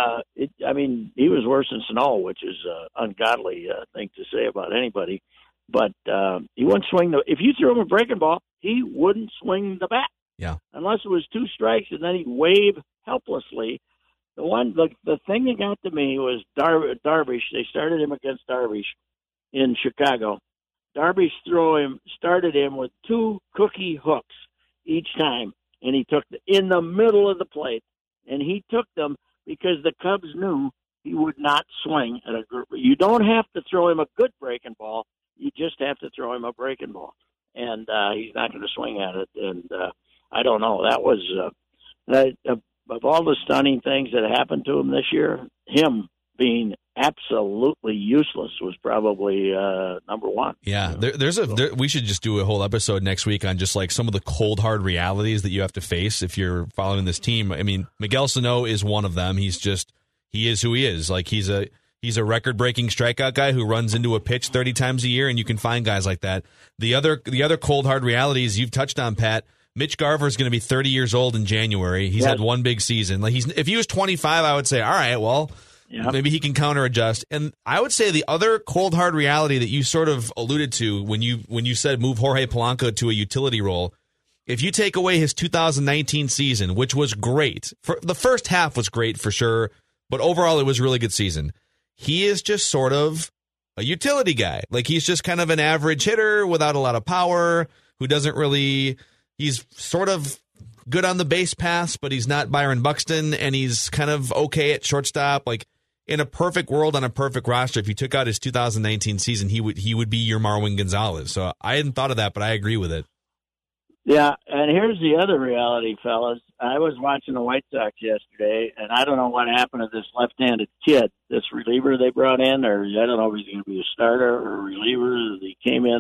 he was worse than Sano, which is an ungodly thing to say about anybody. But he wouldn't swing if you threw him a breaking ball, he wouldn't swing the bat. Yeah. Unless it was 2 strikes, and then he'd wave helplessly. The thing that got to me was Darvish. They started him against Darvish in Chicago. Darvish started him with 2 cookie hooks each time, and he took in the middle of the plate, and he took them because the Cubs knew he would not swing at a group. You don't have to throw him a good breaking ball. You just have to throw him a breaking ball, and he's not going to swing at it. And I don't know. That was of all the stunning things that happened to him this year, him being absolutely useless was probably number one. Yeah, we should just do a whole episode next week on just like some of the cold hard realities that you have to face if you're following this team. I mean, Miguel Sano is one of them. He is who he is. Like he's a record-breaking strikeout guy who runs into a pitch 30 times a year, and you can find guys like that. The other cold hard realities you've touched on, Pat. Mitch Garver is going to be 30 years old in January. He's had one big season. Like if he was 25, I would say, all right, well, maybe he can counter-adjust. And I would say the other cold hard reality that you sort of alluded to when you said move Jorge Polanco to a utility role, if you take away his 2019 season, which was great, for the first half was great for sure, but overall it was a really good season. He is just sort of a utility guy. Like he's just kind of an average hitter without a lot of power, who doesn't really. He's sort of good on the base pass, but he's not Byron Buxton, and he's kind of okay at shortstop. Like in a perfect world on a perfect roster, if you took out his 2019 season, he would be your Marwin Gonzalez. So I hadn't thought of that, but I agree with it. Yeah, and here's the other reality, fellas. I was watching the White Sox yesterday, and I don't know what happened to this left-handed kid, this reliever they brought in, or I don't know if he's going to be a starter or a reliever. He came in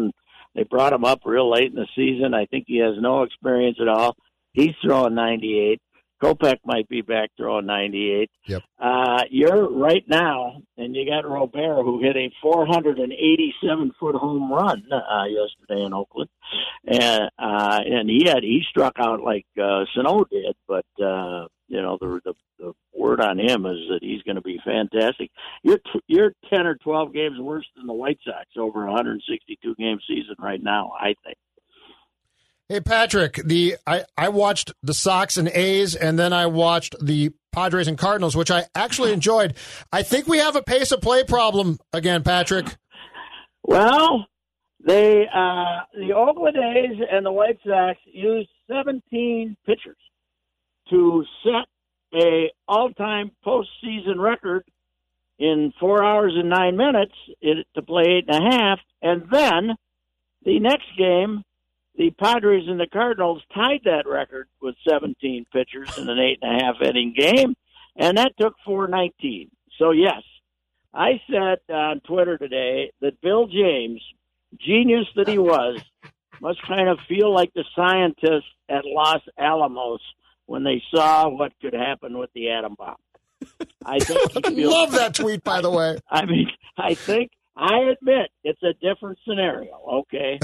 They brought him up real late in the season. I think he has no experience at all. He's throwing 98. Kopech might be back throwing 98. Yep. You're right now, and you got Robert, who hit a 487-foot home run yesterday in Oakland, and he struck out like Sano did. But the word on him is that he's going to be fantastic. You're 10 or 12 games worse than the White Sox over a 162 game season right now, I think. Hey, Patrick, I watched the Sox and A's, and then I watched the Padres and Cardinals, which I actually enjoyed. I think we have a pace of play problem again, Patrick. Well, the Oakland A's and the White Sox used 17 pitchers to set a all-time postseason record in 4 hours and 9 minutes to play 8.5, and then the next game, the Padres and the Cardinals tied that record with 17 pitchers in an 8.5 inning game, and that took 4:19. So, yes, I said on Twitter today that Bill James, genius that he was, must kind of feel like the scientists at Los Alamos when they saw what could happen with the atom bomb. I think he feels love that tweet, by the way. I mean, I admit it's a different scenario, okay?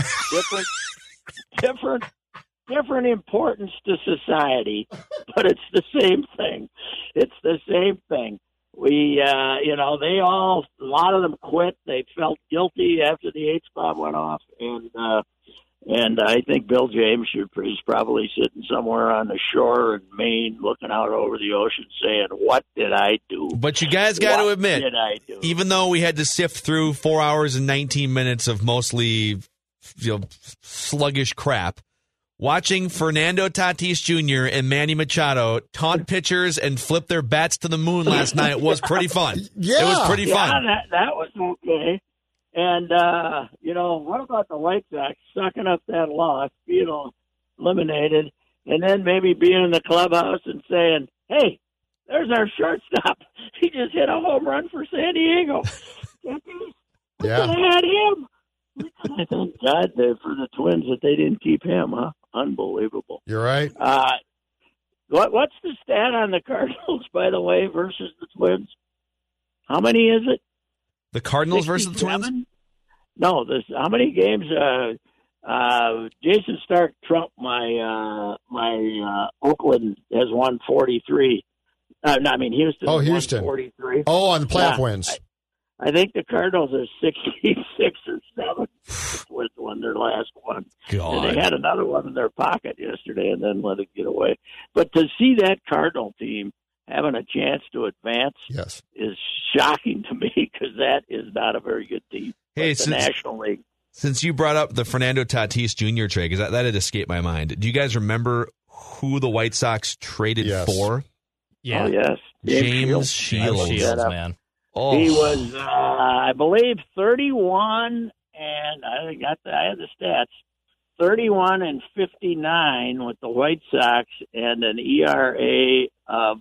Different importance to society, but it's the same thing. It's the same thing. We, a lot of them quit. They felt guilty after the H bomb went off, and I think Bill James is probably sitting somewhere on the shore in Maine, looking out over the ocean, saying, "What did I do?" But you guys got to admit, what did I do? Even though we had to sift through 4 hours and 19 minutes of mostly sluggish crap, watching Fernando Tatis Jr. and Manny Machado taunt pitchers and flip their bats to the moon last night was pretty fun. Yeah. It was pretty fun. Yeah, that was okay. And, what about the White Sox sucking up that loss, being eliminated, and then maybe being in the clubhouse and saying, "Hey, there's our shortstop. He just hit a home run for San Diego." We Yeah. could have had him. I thank God for the Twins that they didn't keep him, huh? Unbelievable. You're right. What's the stat on the Cardinals, by the way, versus the Twins? How many is it? The Cardinals versus the 67? Twins? No, how many games? Jason Stark trumped my Oakland has won 43. Houston. Oh, Houston. 43. Oh, on the playoff wins. I think the Cardinals are 66 or 7 with won their last one. God. And they had another one in their pocket yesterday and then let it get away. But to see that Cardinal team having a chance to advance is shocking to me because that is not a very good team. Hey, the National League. Since you brought up the Fernando Tatis Jr. trade, because that had escaped my mind, do you guys remember who the White Sox traded for? Yeah. Oh, yes. James Shields. Man. Oh. He was, I believe, 31, and I had the stats, 31 and 59 with the White Sox, and an ERA of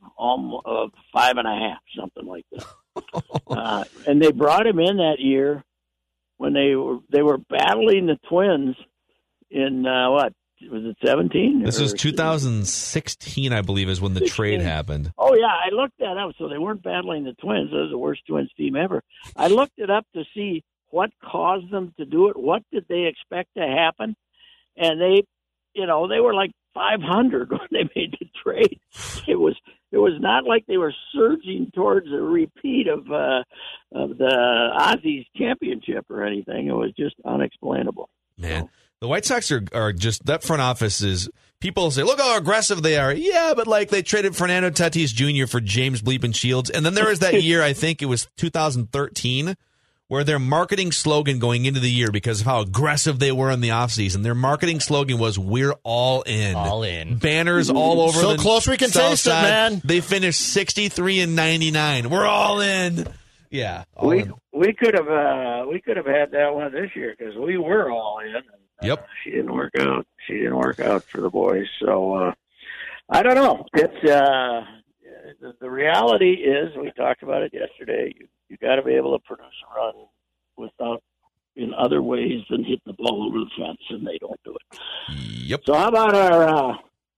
5.5, something like that. And they brought him in that year when they were battling the Twins in was it 17? This was 2016, I believe, is when the 16. trade happened. Oh, yeah, I looked that up. So they weren't battling the Twins. That was the worst Twins team ever. I looked it up to see what caused them to do it. What did they expect to happen? And they were like 500 when they made the trade. It was not like they were surging towards a repeat of the Aussies championship or anything. It was just unexplainable. Man. The White Sox are just, that front office is, people say, look how aggressive they are. Yeah, but they traded Fernando Tatis Jr. for James Bleepin Shields. And then there was that year, I think it was 2013, where their marketing slogan going into the year, because of how aggressive they were in the offseason, their marketing slogan was, "We're all in." All in. Banners all over so the close we can south taste side. it, man. They finished 63 and 99. We're all in. Yeah. We could have had that one this year because we were all in. Yep. She didn't work out. She didn't work out for the boys. So I don't know. It's the reality is, we talked about it yesterday. You got to be able to produce a run without in other ways than hit the ball over the fence, and they don't do it. Yep. So how about our?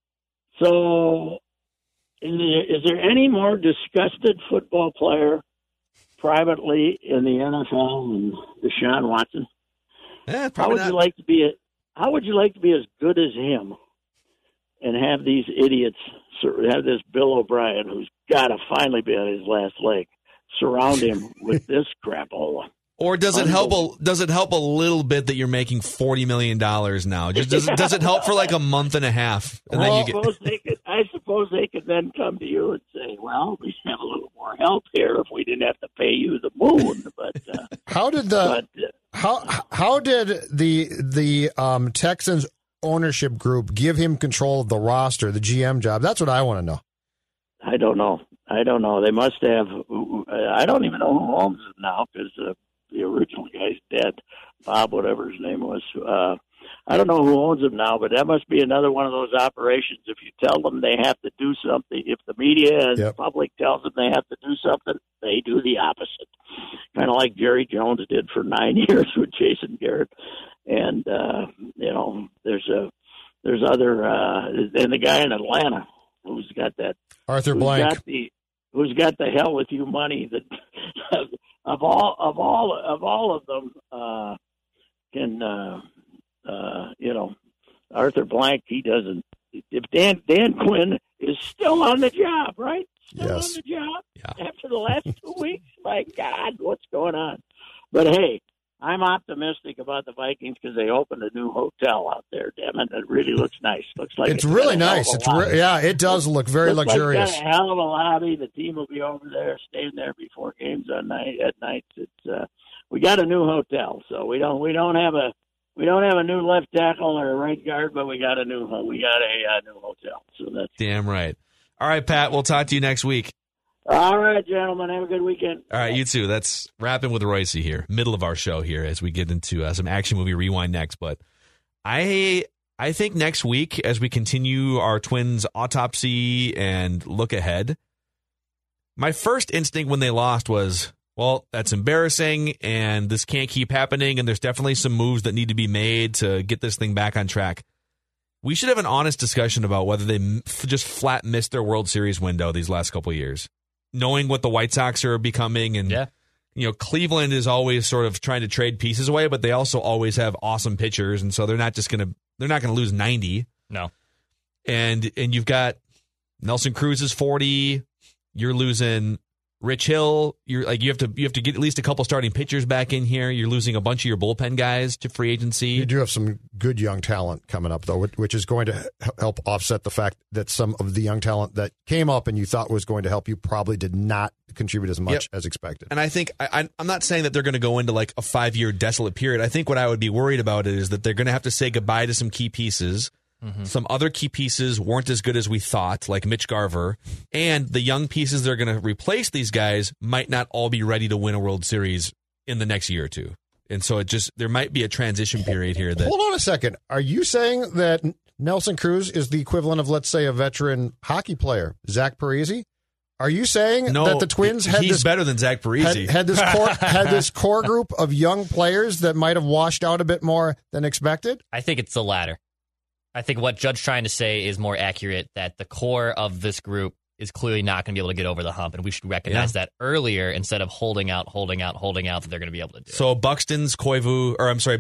Is there any more disgusted football player privately in the NFL than Deshaun Watson? How would you like to be? How would you like to be as good as him, and have these idiots, have this Bill O'Brien, who's got to finally be on his last leg, surround him with this crapola? Or does it help? Does it help a little bit that you're making $40 million now? Just does it help for like a month and a half? And well, then you get... I suppose they could then come to you and say, "Well, we have a little more help here if we didn't have to pay you the moon." But how did the Texans ownership group give him control of the roster, the GM job? That's what I want to know. I don't know. They must have. I don't even know who owns it now because the original guy's dead. Bob, whatever his name was. I don't know who owns them now, but that must be another one of those operations. If you tell them they have to do something, if the media and the public tells them they have to do something, they do the opposite. Kind of like Jerry Jones did for 9 years with Jason Garrett. And, there's other, and the guy in Atlanta who's got that. Arthur Blank. Who's got the hell with you money that of all of them Arthur Blank, he doesn't. If Dan Quinn is still on the job, right? Still on the job after the last 2 weeks. My God, what's going on? But hey, I'm optimistic about the Vikings because they opened a new hotel out there. Damn it, it really looks nice. Looks like it's really nice. It does look very luxurious. Like a hell of a lobby. The team will be over there, staying there before games at night. It's we got a new hotel, so we don't have a new left tackle or a right guard, but we got a new hotel. So that's damn right. All right, Pat. We'll talk to you next week. All right, gentlemen. Have a good weekend. All right, you too. That's Rapping with Royce here, middle of our show here as we get into some action movie rewind next. But I think next week, as we continue our Twins autopsy and look ahead, my first instinct when they lost was, well, that's embarrassing, and this can't keep happening, and there's definitely some moves that need to be made to get this thing back on track. We should have an honest discussion about whether they just flat missed their World Series window these last couple of years. Knowing what the White Sox are becoming, and Cleveland is always sort of trying to trade pieces away, but they also always have awesome pitchers, and so they're not gonna lose 90. No. And you've got Nelson Cruz is 40. You're losing Rich Hill. You have to get at least a couple starting pitchers back in here. You're losing a bunch of your bullpen guys to free agency. You do have some good young talent coming up, though, which is going to help offset the fact that some of the young talent that came up and you thought was going to help you probably did not contribute as much as expected. And I think I'm not saying that they're going to go into like a 5-year desolate period. I think what I would be worried about is that they're going to have to say goodbye to some key pieces. Mm-hmm. Some other key pieces weren't as good as we thought, like Mitch Garver, and the young pieces that are going to replace these guys might not all be ready to win a World Series in the next year or two. And so there might be a transition period here. Hold on a second. Are you saying that Nelson Cruz is the equivalent of, let's say, a veteran hockey player, Zach Parise? Are you saying that the Twins he's better than Zach Parise? Had this core group of young players that might have washed out a bit more than expected? I think it's the latter. I think what Judd's trying to say is more accurate, that the core of this group is clearly not going to be able to get over the hump, and we should recognize that earlier instead of holding out that they're going to be able to do it. So Buxton's Granlund.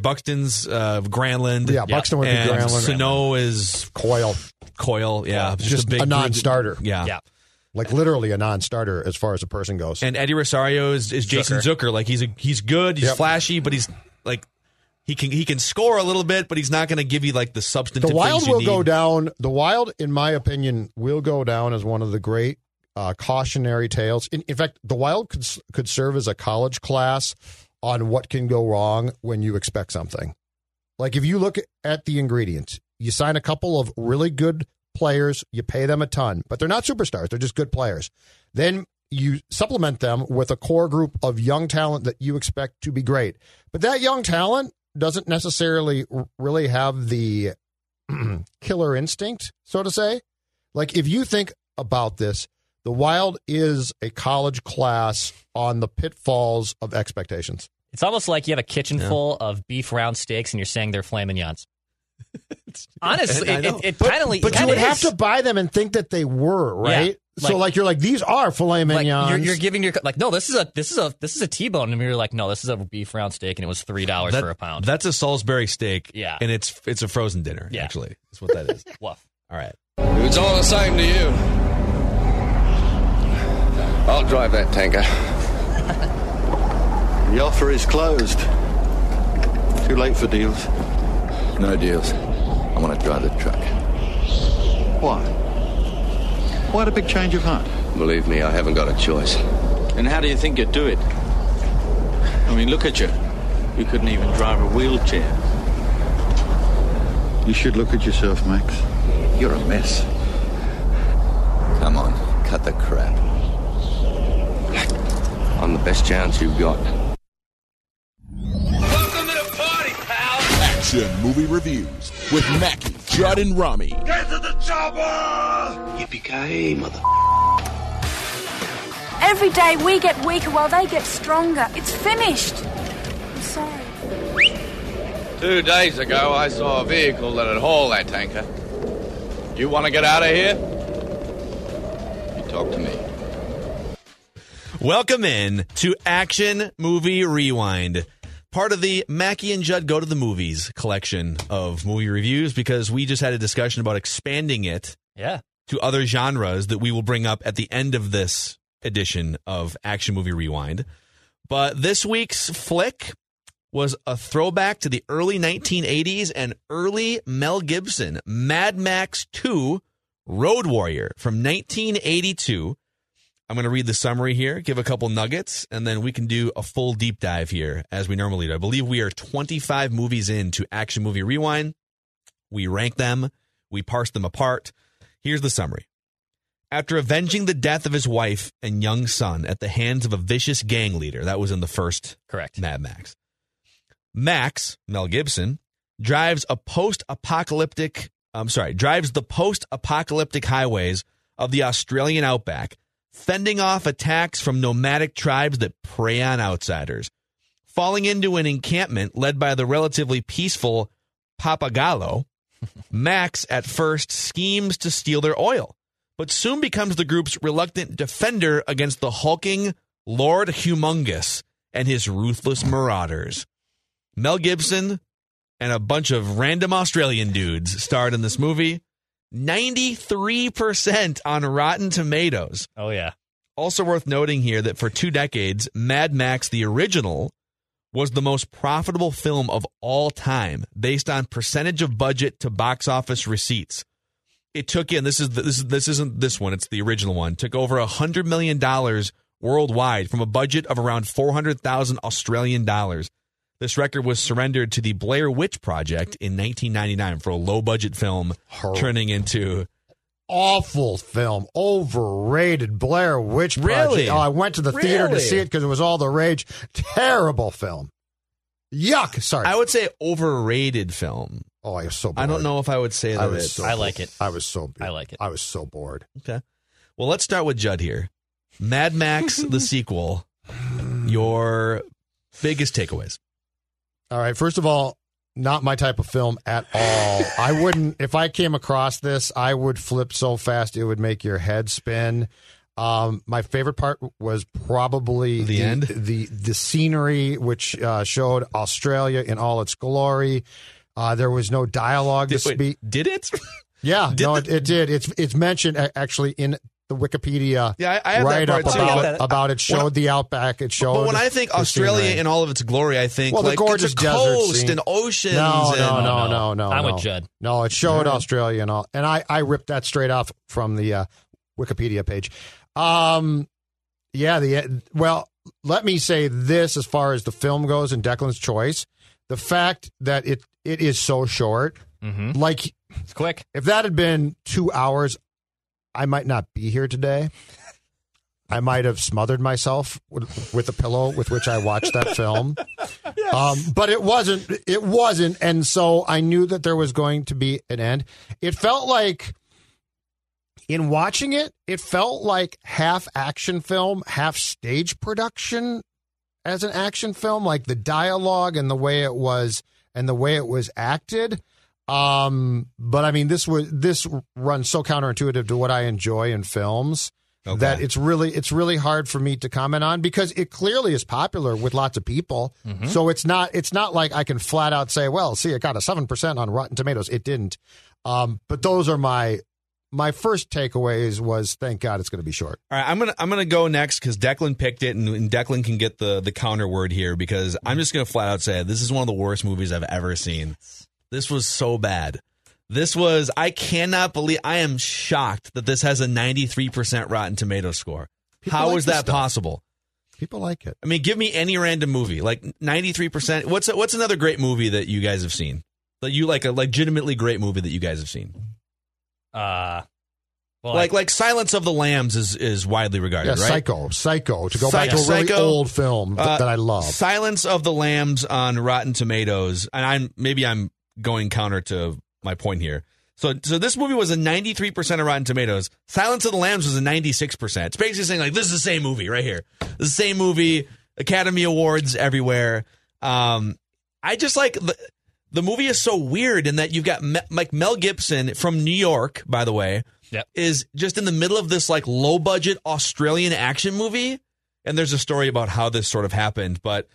Yeah, Buxton would be Granlund. Sano is Coyle, yeah. Just a non-starter. Yeah. Like literally a non-starter as far as a person goes. And Eddie Rosario is Jason Zucker. Like he's good, he's flashy, but he's like he can score a little bit, but he's not going to give you like the substantive. The Wild things you will need. go down. The Wild, in my opinion, will go down as one of the great cautionary tales. In fact, the Wild could serve as a college class on what can go wrong when you expect something. Like if you look at the ingredients, you sign a couple of really good players, you pay them a ton, but they're not superstars. They're just good players. Then you supplement them with a core group of young talent that you expect to be great. But that young talent doesn't necessarily really have the killer instinct, so to say. Like if you think about this, the Wild is a college class on the pitfalls of expectations. It's almost like you have a kitchen full of beef round steaks and you're saying they're filet mignons. Honestly, it kind of. But you would have to buy them and think that they were, right? Yeah, so you're like, these are filet mignons. Like you're giving your no, this is a T-bone, and you're like, no, this is a beef round steak, and it was $3 for a pound. That's a Salisbury steak. Yeah, and it's a frozen dinner. Yeah. Actually, that's what that is. Woof. All right. It's all the same to you. I'll drive that tanker. The offer is closed. Too late for deals. No deals. I want to drive the truck. Why? Why the big change of heart? Believe me, I haven't got a choice. And how do you think you'd do it? I mean, look at you. You couldn't even drive a wheelchair. You should look at yourself, Max. You're a mess. Come on, cut the crap. I'm the best chance you've got. Welcome to the party, pal! Action movie reviews with Mackie, Judd, and Rami. Get to the chopper! Yippee-ki-yay, mother... Every day we get weaker while they get stronger. It's finished. I'm sorry. 2 days ago, I saw a vehicle that'd haul that tanker. You want to get out of here? You talk to me. Welcome in to Action Movie Rewind, part of the Mackie and Judd Go to the Movies collection of movie reviews, because we just had a discussion about expanding it to other genres that we will bring up at the end of this edition of Action Movie Rewind. But this week's flick was a throwback to the early 1980s and early Mel Gibson, Mad Max 2, Road Warrior from 1982. I'm going to read the summary here, give a couple nuggets, and then we can do a full deep dive here as we normally do. I believe we are 25 movies into Action Movie Rewind. We rank them. We parse them apart. Here's the summary. After avenging the death of his wife and young son at the hands of a vicious gang leader, that was in the first Mad Max, Mel Gibson, drives the post-apocalyptic highways of the Australian outback, fending off attacks from nomadic tribes that prey on outsiders. Falling into an encampment led by the relatively peaceful Pappagallo, Max at first schemes to steal their oil, but soon becomes the group's reluctant defender against the hulking Lord Humongous and his ruthless marauders. Mel Gibson and a bunch of random Australian dudes starred in this movie. 93% on Rotten Tomatoes. Oh, yeah. Also worth noting here that for 2 decades, Mad Max, the original, was the most profitable film of all time based on percentage of budget to box office receipts. It took in, this isn't this one, it's the original one, took over $100 million worldwide from a budget of around 400,000 Australian dollars. This record was surrendered to the Blair Witch Project in 1999 for a low-budget film turning into... Awful film. Overrated Blair Witch Project. Really? Oh, I went to the theater to see it because it was all the rage. Terrible film. Yuck. Sorry. I would say overrated film. Oh, I was so bored. I don't know if I would say that. I like it. I was so bored. I like it. I was so bored. Okay. Well, let's start with Judd here. Mad Max, the sequel. Your biggest takeaways. All right. First of all, not my type of film at all. I wouldn't, if I came across this, I would flip so fast it would make your head spin. My favorite part was probably the end, the scenery, which showed Australia in all its glory. There was no dialogue to speak. Did it? Yeah, it did. It's mentioned actually in the Wikipedia I have write that part up too. about it. Showed the outback. It showed. But when I think Australia scenery. in all of its glory, I think the gorgeous it's a desert coast scene. and oceans. No. I'm with Judd. No, it showed Australia and all, and I ripped that straight off from the Wikipedia page. Well, let me say this as far as the film goes and Declan's choice, the fact that it is so short, like it's quick. If that had been 2 hours, I might not be here today. I might have smothered myself with a pillow with which I watched that film. Yes. But it wasn't. And so I knew that there was going to be an end. It felt like, in watching it, it felt like half action film, half stage production as an action film, like the dialogue and the way it was acted. But I mean, this runs so counterintuitive to what I enjoy in films that it's really hard for me to comment on, because it clearly is popular with lots of people. Mm-hmm. So it's not like I can flat out say, well, see, it got a 7% on Rotten Tomatoes. It didn't. But those are my first takeaways was, thank God it's going to be short. All right, I'm gonna go next because Declan picked it, and Declan can get the counter word here, because I'm just gonna flat out say this is one of the worst movies I've ever seen. This was so bad. I cannot believe, I am shocked that this has a 93% Rotten Tomatoes score. How is that possible? People like it. I mean, give me any random movie, like 93%. What's another great movie that you guys have seen? That you like, a legitimately great movie that you guys have seen? Like Silence of the Lambs is widely regarded, right? Psycho. To go back to a really old film that I love. Silence of the Lambs on Rotten Tomatoes, and I'm going counter to my point here. So this movie was a 93% of Rotten Tomatoes. Silence of the Lambs was a 96%. It's basically saying, like, this is the same movie right here. This is the same movie. Academy Awards everywhere. I just like the movie is so weird in that you've got Mel Gibson from New York, by the way, is just in the middle of this like low budget Australian action movie. And there's a story about how this sort of happened, but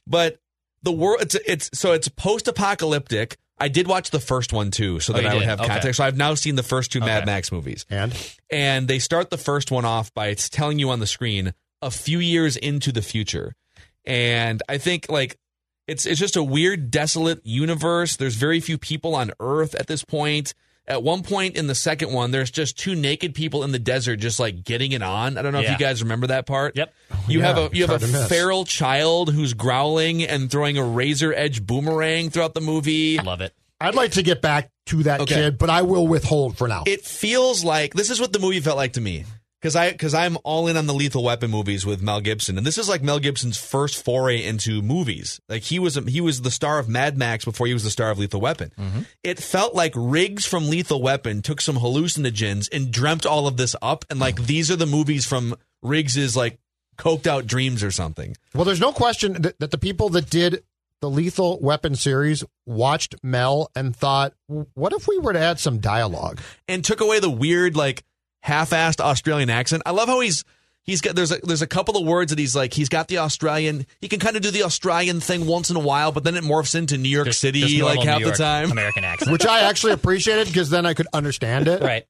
the world it's post-apocalyptic. I did watch the first one too, so that I would have context. Okay. So I've now seen the first two Mad Max movies. And they start the first one off by it's telling you on the screen a few years into the future. And I think like it's just a weird, desolate universe. There's very few people on Earth at this point. At one point in the second one, there's just two naked people in the desert just like getting it on. I don't know if you guys remember that part. Yep. You have a feral child who's growling and throwing a razor edge boomerang throughout the movie. Love it. I'd like to get back to that kid, but I will withhold for now. It feels like this is what the movie felt like to me. Because I'm all in on the Lethal Weapon movies with Mel Gibson, and this is like Mel Gibson's first foray into movies. Like he was the star of Mad Max before he was the star of Lethal Weapon. Mm-hmm. It felt like Riggs from Lethal Weapon took some hallucinogens and dreamt all of this up, and like these are the movies from Riggs's like coked out dreams or something. Well, there's no question that the people that did the Lethal Weapon series watched Mel and thought, what if we were to add some dialogue? And took away the weird like half-assed Australian accent. I love how he's got there's a couple of words that he's got the Australian. He can kind of do the Australian thing once in a while, but then it morphs into New York City like half the time. American accent, which I actually appreciated because then I could understand it. Right?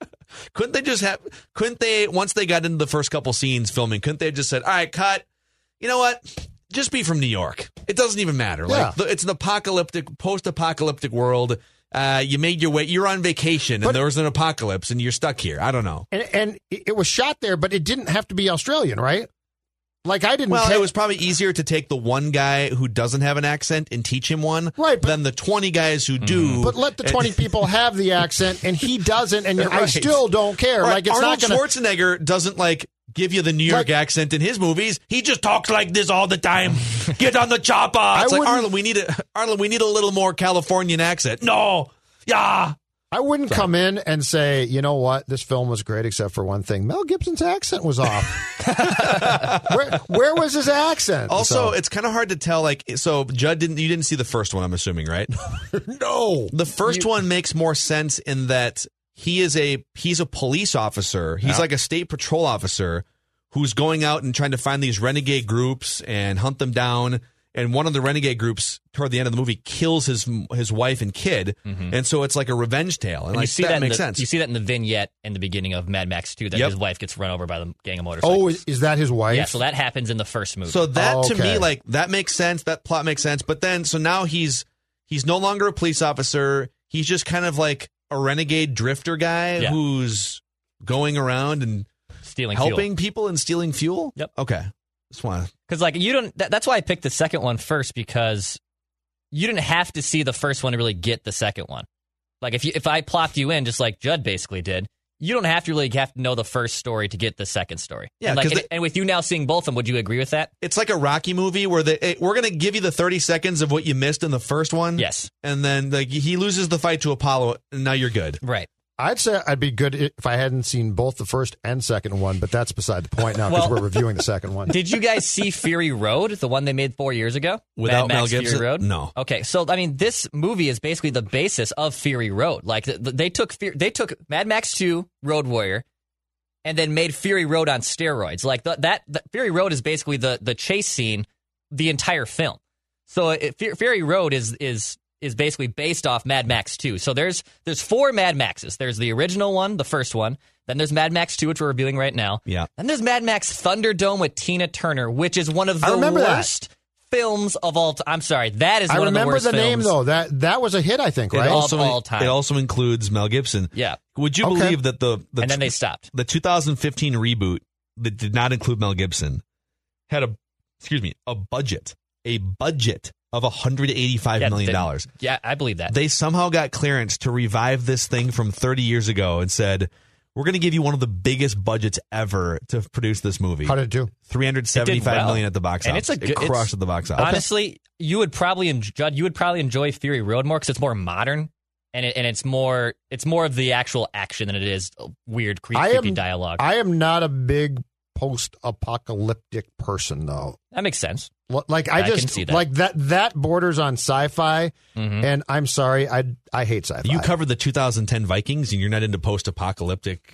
Couldn't they once they got into the first couple scenes filming? Couldn't they have just said, "All right, cut. You know what? Just be from New York. It doesn't even matter. Like it's an post-apocalyptic world." You made your way. You're on vacation, and there was an apocalypse, and you're stuck here. I don't know. And it was shot there, but it didn't have to be Australian, right? Like I didn't. Well, it was probably easier to take the one guy who doesn't have an accent and teach him one, right? Than the 20 guys who do. But let the 20 people have the accent, and he doesn't, and I still don't care. Right. Like it's Arnold not going Schwarzenegger doesn't like give you the New York accent in his movies. He just talks like this all the time. Get on the chopper. It's like Arnold. We need a little more Californian accent. No. Yeah. I wouldn't come in and say, you know what, this film was great except for one thing. Mel Gibson's accent was off. Where was his accent? Also, it's kind of hard to tell. Like, so Judd you didn't see the first one, I'm assuming, right? No. The first one makes more sense in that he's a police officer. He's like a state patrol officer who's going out and trying to find these renegade groups and hunt them down. And one of the renegade groups toward the end of the movie kills his wife and kid, and so it's like a revenge tale. And like, you see that makes sense. You see that in the vignette in the beginning of Mad Max 2, that his wife gets run over by the gang of motorcycles. Oh, is that his wife? Yeah, so that happens in the first movie. So that to me, like that makes sense. That plot makes sense. But then, so now he's no longer a police officer. He's just kind of like a renegade drifter guy who's going around and helping people and stealing fuel. Yep. Okay. Because like you don't. That's why I picked the second one first, because you didn't have to see the first one to really get the second one. Like if I plopped you in just like Judd basically did, you don't have to really have to know the first story to get the second story. Yeah, and with you now seeing both of them, would you agree with that? It's like a Rocky movie where we're going to give you the 30 seconds of what you missed in the first one. Yes, and then like he loses the fight to Apollo, and now you're good. Right. I'd say I'd be good if I hadn't seen both the first and second one, but that's beside the point now because we're reviewing the second one. Did you guys see Fury Road, the one they made 4 years ago? Without Mad Max Mel Gibson? Fury Road? No. Okay, so I mean, this movie is basically the basis of Fury Road. Like they took Mad Max 2 Road Warrior and then made Fury Road on steroids. Like that Fury Road is basically the chase scene, the entire film. So Fury Road is basically based off Mad Max 2. So there's 4 Mad Maxes. There's the original one, the first one. Then there's Mad Max 2, which we're reviewing right now. Yeah. Then there's Mad Max Thunderdome with Tina Turner, which is one of the worst films of all time. I'm sorry, that is one of the worst films. I remember the name, though. That was a hit, I think, right? Of all time. It also includes Mel Gibson. Yeah. Would you believe that and then they stopped. The 2015 reboot that did not include Mel Gibson had a budget of $185 million. Yeah, I believe that. They somehow got clearance to revive this thing from 30 years ago and said, we're going to give you one of the biggest budgets ever to produce this movie. How did it do? $375 million at the box office. And it crushed at the box office. Honestly, you would probably enjoy Fury Road more because it's more modern and it's more of the actual action than it is weird, creepy dialogue. I am not a big post-apocalyptic person, though. That makes sense. Like I just can see that. Like that borders on sci-fi, and I'm sorry, I hate sci-fi. You covered the 2010 Vikings, and you're not into post-apocalyptic.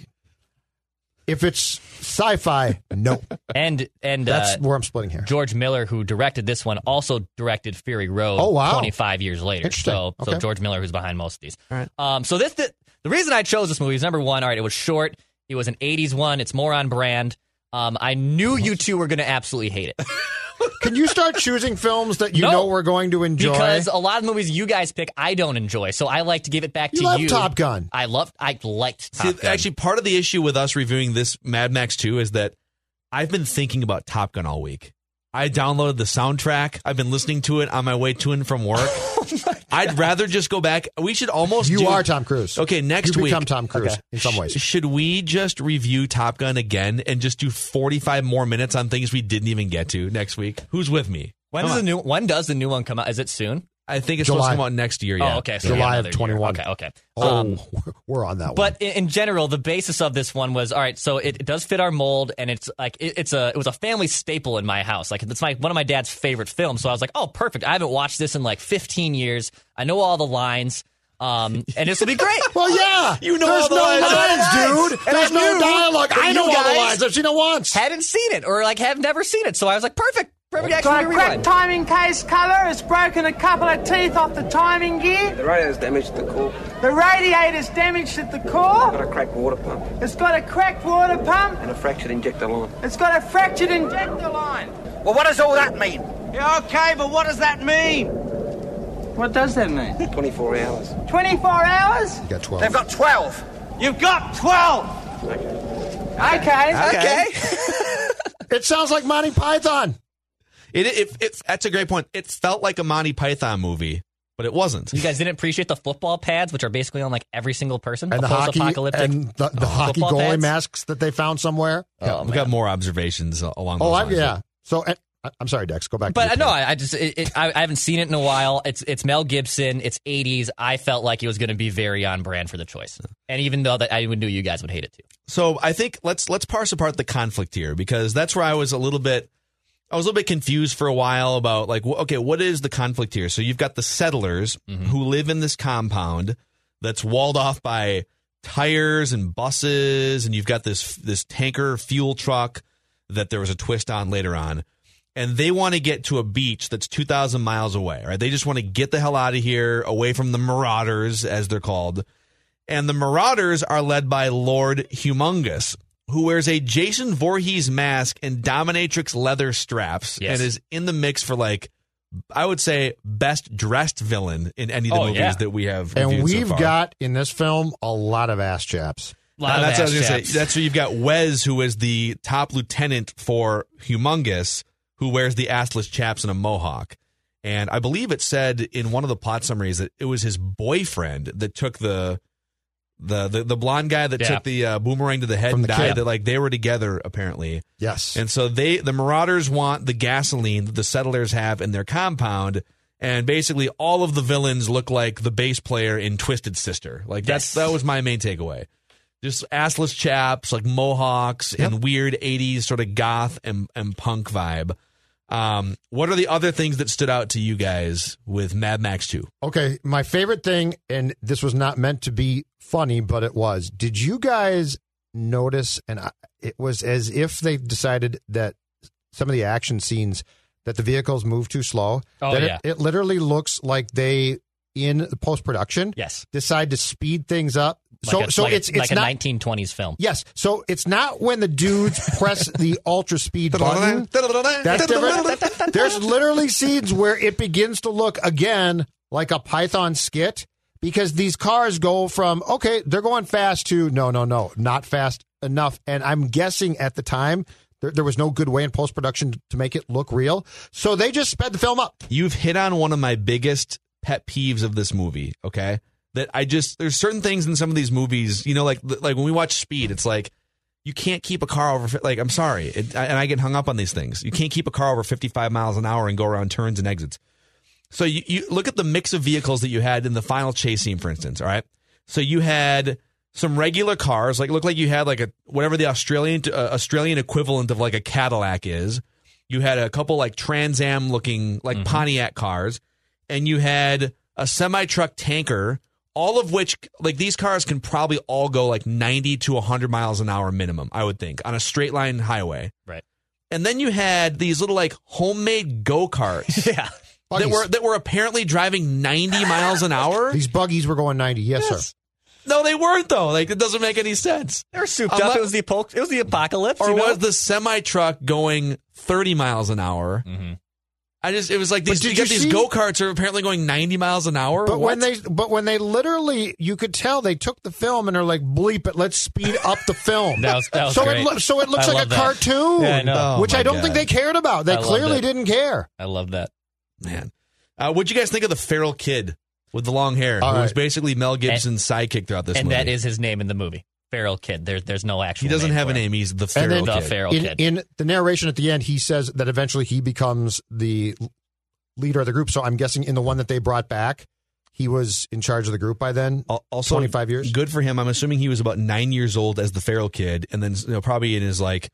If it's sci-fi, no. And that's where I'm splitting here. George Miller, who directed this one, also directed Fury Road. 25 years later. So George Miller, who's behind most of these. All right. So the reason I chose this movie is number one. All right, it was short. It was an 80s one. It's more on brand. I knew you two were going to absolutely hate it. Can you start choosing films that you know we're going to enjoy? Because a lot of the movies you guys pick, I don't enjoy. So I like to give it back to you. You love Top Gun. I liked Top Gun. Actually, part of the issue with us reviewing this Mad Max 2 is that I've been thinking about Top Gun all week. I downloaded the soundtrack. I've been listening to it on my way to and from work. I'd rather just go back. We should almost You are Tom Cruise. Okay, next you week. become Tom Cruise in some ways. Should we just review Top Gun again and just do 45 more minutes on things we didn't even get to next week? Who's with me? When does the new one come out? Is it soon? I think it's supposed to come out next year. Yeah. Oh, okay. So July of 21. Okay. We're on that one. But in general, the basis of this one was all right. So it does fit our mold, and it's like it was a family staple in my house. Like it's one of my dad's favorite films. So I was like, oh, perfect. I haven't watched this in like 15 years. I know all the lines. And this will be great. Well, yeah. You know There's all the lines, dude. There's no dialogue. I know all the lines. I've seen it once. Hadn't seen it or like have never seen it. So I was like, perfect. Perfect Got a cracked timing case cover. It's broken a couple of teeth off the timing gear. The radiator's damaged at the core. The radiator's damaged at the core. It's got a cracked water pump. It's got a cracked water pump. And a fractured injector line. It's got a fractured injector line. Well, what does all that mean? Yeah, okay, but what does that mean? What does that mean? 24 hours. 24 hours? You got 12. They've got 12. You've got 12. Okay. It sounds like Monty Python. That's a great point. It felt like a Monty Python movie, but it wasn't. You guys didn't appreciate the football pads, which are basically on like every single person, and the hockey and the hockey goalie pads. masks that they found somewhere. Yeah, we've got more observations along those lines. Yeah. So I'm sorry, Dex. Go back. But no, I haven't seen it in a while. It's Mel Gibson. It's 80s. I felt like it was going to be very on brand for the choice, and even though that I knew you guys would hate it too. So I think let's parse apart the conflict here because that's where I was a little bit confused for a while about like, okay, what is the conflict here? So you've got the settlers who live in this compound that's walled off by tires and buses, and you've got this tanker fuel truck that there was a twist on later on, and they want to get to a beach that's 2,000 miles away. Right? They just want to get the hell out of here, away from the Marauders, as they're called, and the Marauders are led by Lord Humongous, who wears a Jason Voorhees mask and dominatrix leather straps and is in the mix for, like, I would say, best dressed villain in any of the movies that we have reviewed. And we've so far. got, in this film, a lot of ass chaps. That's what I was going to say. That's where you've got Wes, who is the top lieutenant for Humongous, who wears the assless chaps and a mohawk. And I believe it said in one of the plot summaries that it was his boyfriend that took the blonde guy that took the boomerang to the head and died. That like they were together apparently. Yes. And so the Marauders want the gasoline that the settlers have in their compound, And basically all of the villains look like the bass player in Twisted Sister. Like that was my main takeaway. Just assless chaps, like mohawks, and weird 80s sort of goth and punk vibe. What are the other things that stood out to you guys with Mad Max 2? Okay, my favorite thing, and this was not meant to be funny, but it was. Did you guys notice, and it was as if they decided that some of the action scenes, that the vehicles move too slow? It literally looks like they, in post-production, decide to speed things up. It's like not a 1920s film. Yes. So it's not when the dudes press the ultra speed button. That's different. There's literally scenes where it begins to look again like a Python skit because these cars go from, okay, they're going fast to no, not fast enough. And I'm guessing at the time there was no good way in post-production to make it look real. So they just sped the film up. You've hit on one of my biggest pet peeves of this movie, okay? That there's certain things in some of these movies, like when we watch Speed, it's like you can't keep a car over, like, I'm sorry, and I get hung up on these things. You can't keep a car over 55 miles an hour and go around turns and exits. So you look at the mix of vehicles that you had in the final chase scene, for instance, all right? So you had some regular cars, like, it looked like you had like whatever the Australian equivalent of like a Cadillac is. You had a couple like Trans Am looking like Pontiac cars, and you had a semi-truck tanker. All of which, like, these cars can probably all go like 90 to 100 miles an hour minimum, I would think, on a straight line highway. Right. And then you had these little like homemade go-karts that were apparently driving 90 miles an hour. These buggies were going 90, yes, sir. No, they weren't, though. Like, it doesn't make any sense. They were souped up. It was the apocalypse. Or was the semi-truck going 30 miles an hour? Mm-hmm. It was like these go-karts are apparently going 90 miles an hour. But when they literally, you could tell they took the film and they're like, bleep it, let's speed up the film. that was great. So it looks like a cartoon, which I don't think they cared about. They clearly didn't care. I love that. Man. What'd you guys think of the feral kid with the long hair, who was basically Mel Gibson's sidekick throughout this movie? And that is his name in the movie. Feral Kid. There's no actual. He doesn't have a name. He's the feral kid. The feral kid. In the narration at the end, he says that eventually he becomes the leader of the group. So I'm guessing in the one that they brought back, he was in charge of the group by then. Also, 25 years. Good for him. I'm assuming he was about 9 years old as the feral kid, and then probably in his late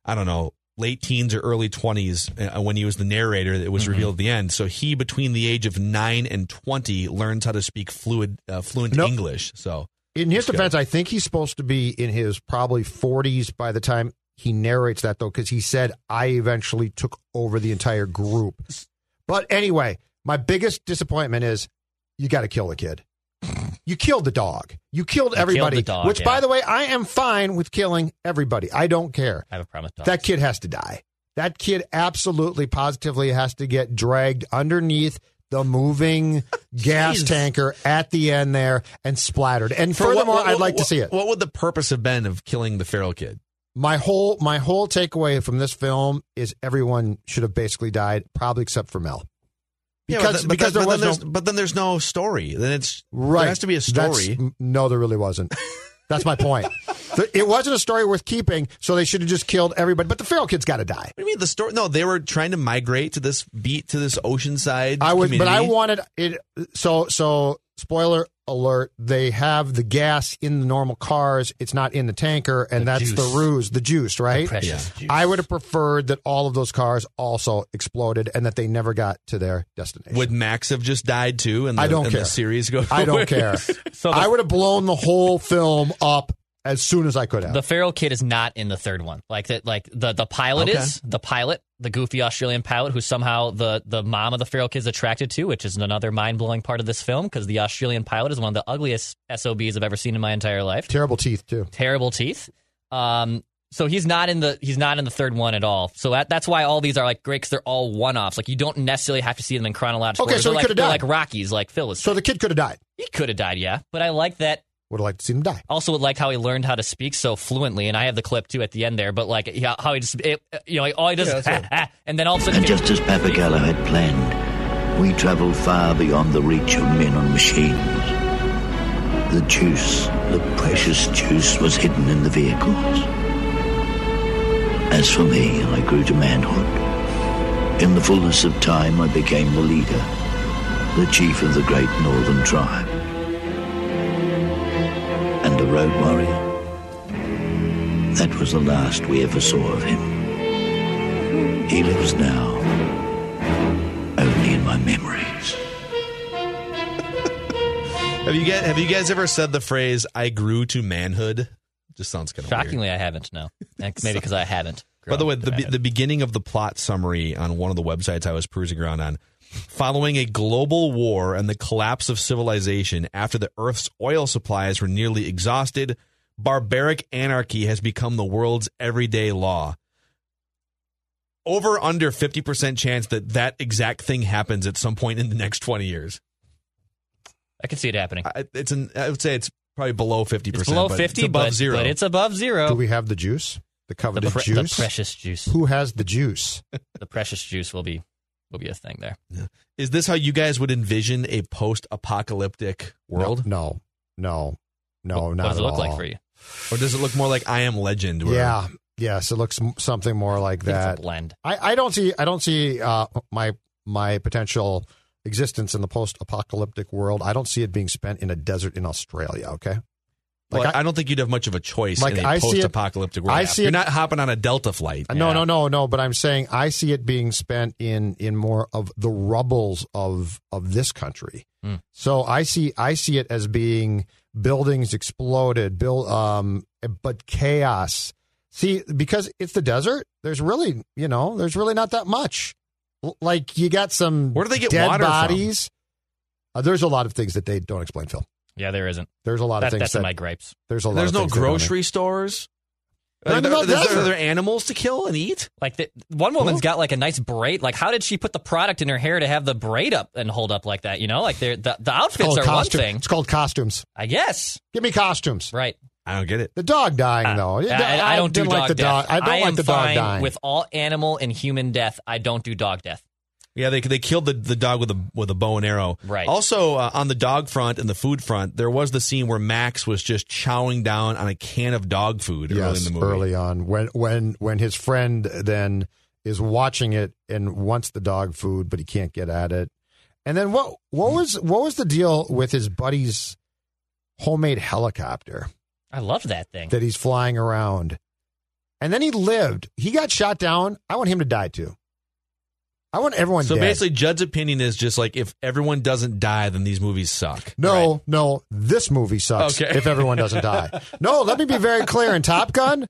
teens or early 20s when he was the narrator. That was revealed at the end. So he, between the age of 9 and 20, learns how to speak fluent English. So. In his defense, I think he's supposed to be in his probably 40s by the time he narrates that, though, because he said, I eventually took over the entire group. But anyway, my biggest disappointment is you got to kill the kid. You killed the dog. You killed everybody. Which, by the way, I am fine with killing everybody. I don't care. I have a problem with dogs. That kid has to die. That kid absolutely, positively has to get dragged underneath the moving gas tanker at the end there and splattered. And furthermore, I'd like to see it. What would the purpose have been of killing the feral kid? My whole takeaway from this film is everyone should have basically died, probably except for Mel. But then there's no story. Then there has to be a story. No, there really wasn't. That's my point. It wasn't a story worth keeping, so they should have just killed everybody. But the feral kid's got to die. What do you mean the story? No, they were trying to migrate to this oceanside community. But I wanted it. So spoiler alert: they have the gas in the normal cars. It's not in the tanker, and that's the ruse, the juice, right? The precious juice. I would have preferred that all of those cars also exploded and that they never got to their destination. Would Max have just died too? I don't care. The series go. I don't care. I would have blown the whole film up as soon as I could have. The feral kid is not in the third one. The pilot is the pilot, the goofy Australian pilot who somehow the mom of the feral kid is attracted to, which is another mind-blowing part of this film because the Australian pilot is one of the ugliest SOBs I've ever seen in my entire life. Terrible teeth too. Terrible teeth. So he's not in the third one at all. So that's why all these are like great because they're all one-offs. Like you don't necessarily have to see them in chronological order. Okay, so he could have died. They're like Rockies, like Phil was. So the kid could have died. He could have died, yeah. But I like that. Would have liked to see him die. Also would like how he learned how to speak so fluently, and I have the clip too at the end there. But like how he just, all he does is and then all of a sudden. And just as Papagallo had planned, we travelled far beyond the reach of men on machines. The juice, the precious juice, was hidden in the vehicles. As for me, I grew to manhood. In the fullness of time, I became the leader. the chief of the great northern tribe. And a road warrior. That was the last we ever saw of him. He lives now, only in my memories. Have you guys ever said the phrase "I grew to manhood"? Just sounds kind of Shockingly, weird. I haven't. No, maybe because I haven't. By the way, the beginning of the plot summary on one of the websites I was cruising around on. Following a global war and the collapse of civilization after the Earth's oil supplies were nearly exhausted, barbaric anarchy has become the world's everyday law. Over under 50% chance that exact thing happens at some point in the next 20 years. I can see it happening. I would say it's probably below 50%. It's below 50, it's above zero. But it's above zero. Do we have the juice? The coveted juice? The precious juice. Who has the juice? The precious juice will be a thing there. Yeah. Is this how you guys would envision a post-apocalyptic world? No, not what does it look like for you? Or does it look more like I Am Legend? Yeah. Yes, it looks something more like that. It's a blend. I don't see my potential existence in the post-apocalyptic world. I don't see it being spent in a desert in Australia. Okay. Well, I don't think you'd have much of a choice in a post-apocalyptic world. You're not hopping on a Delta flight. No. But I'm saying I see it being spent in more of the rubbles of this country. So I see it as being buildings exploded, but chaos. See, because it's the desert, there's really not that much. Like you got some where do they get dead water bodies. There's a lot of things that they don't explain, Phil. Yeah, there isn't. There's a lot of things. That's my gripes. There's no grocery stores. Are there animals to kill and eat? Like one woman's got like a nice braid. Like, how did she put the product in her hair to have the braid up and hold up like that? You know, like the outfits are one thing. It's called costumes. I guess. Give me costumes. Right. I don't get it. The dog dying though. I don't do dog death. I don't like the dog dying. With all animal and human death, I don't do dog death. Yeah, they killed the dog with a bow and arrow. Right. Also, on the dog front and the food front, there was the scene where Max was just chowing down on a can of dog food early in the movie. Early on, when his friend then is watching it and wants the dog food, but he can't get at it. And then what was the deal with his buddy's homemade helicopter? I love that thing that he's flying around, and then he lived. He got shot down. I want him to die too. I want everyone dead. So basically, Judd's opinion is just like if everyone doesn't die, then these movies suck. No, this movie sucks if everyone doesn't die. No, let me be very clear. In Top Gun,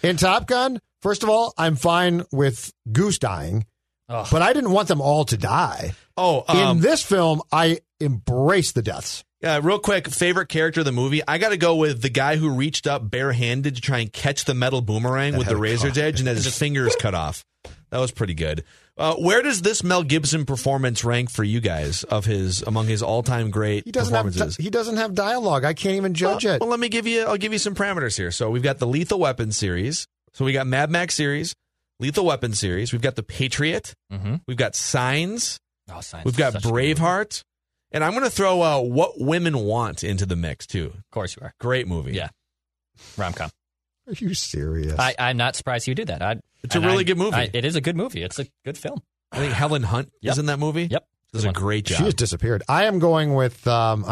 first of all, I'm fine with Goose dying, but I didn't want them all to die. In this film, I embrace the deaths. Yeah, real quick, favorite character of the movie? I got to go with the guy who reached up barehanded to try and catch the metal boomerang with the razor's edge and had his fingers cut off. That was pretty good. Where does this Mel Gibson performance rank for you guys among his all-time great performances? He doesn't have dialogue. I can't even judge it. Well, I'll give you some parameters here. So we've got the Lethal Weapon series. So we got Mad Max series, Lethal Weapon series. We've got The Patriot. Mm-hmm. We've got Signs. Signs. We've got Braveheart. And I'm going to throw What Women Want into the mix, too. Of course you are. Great movie. Yeah. Rom-com. Are you serious? I'm not surprised you did that. It's a really good movie. It is a good movie. It's a good film. I think Helen Hunt is in that movie. Yep. Does a great job. She has disappeared. I am going with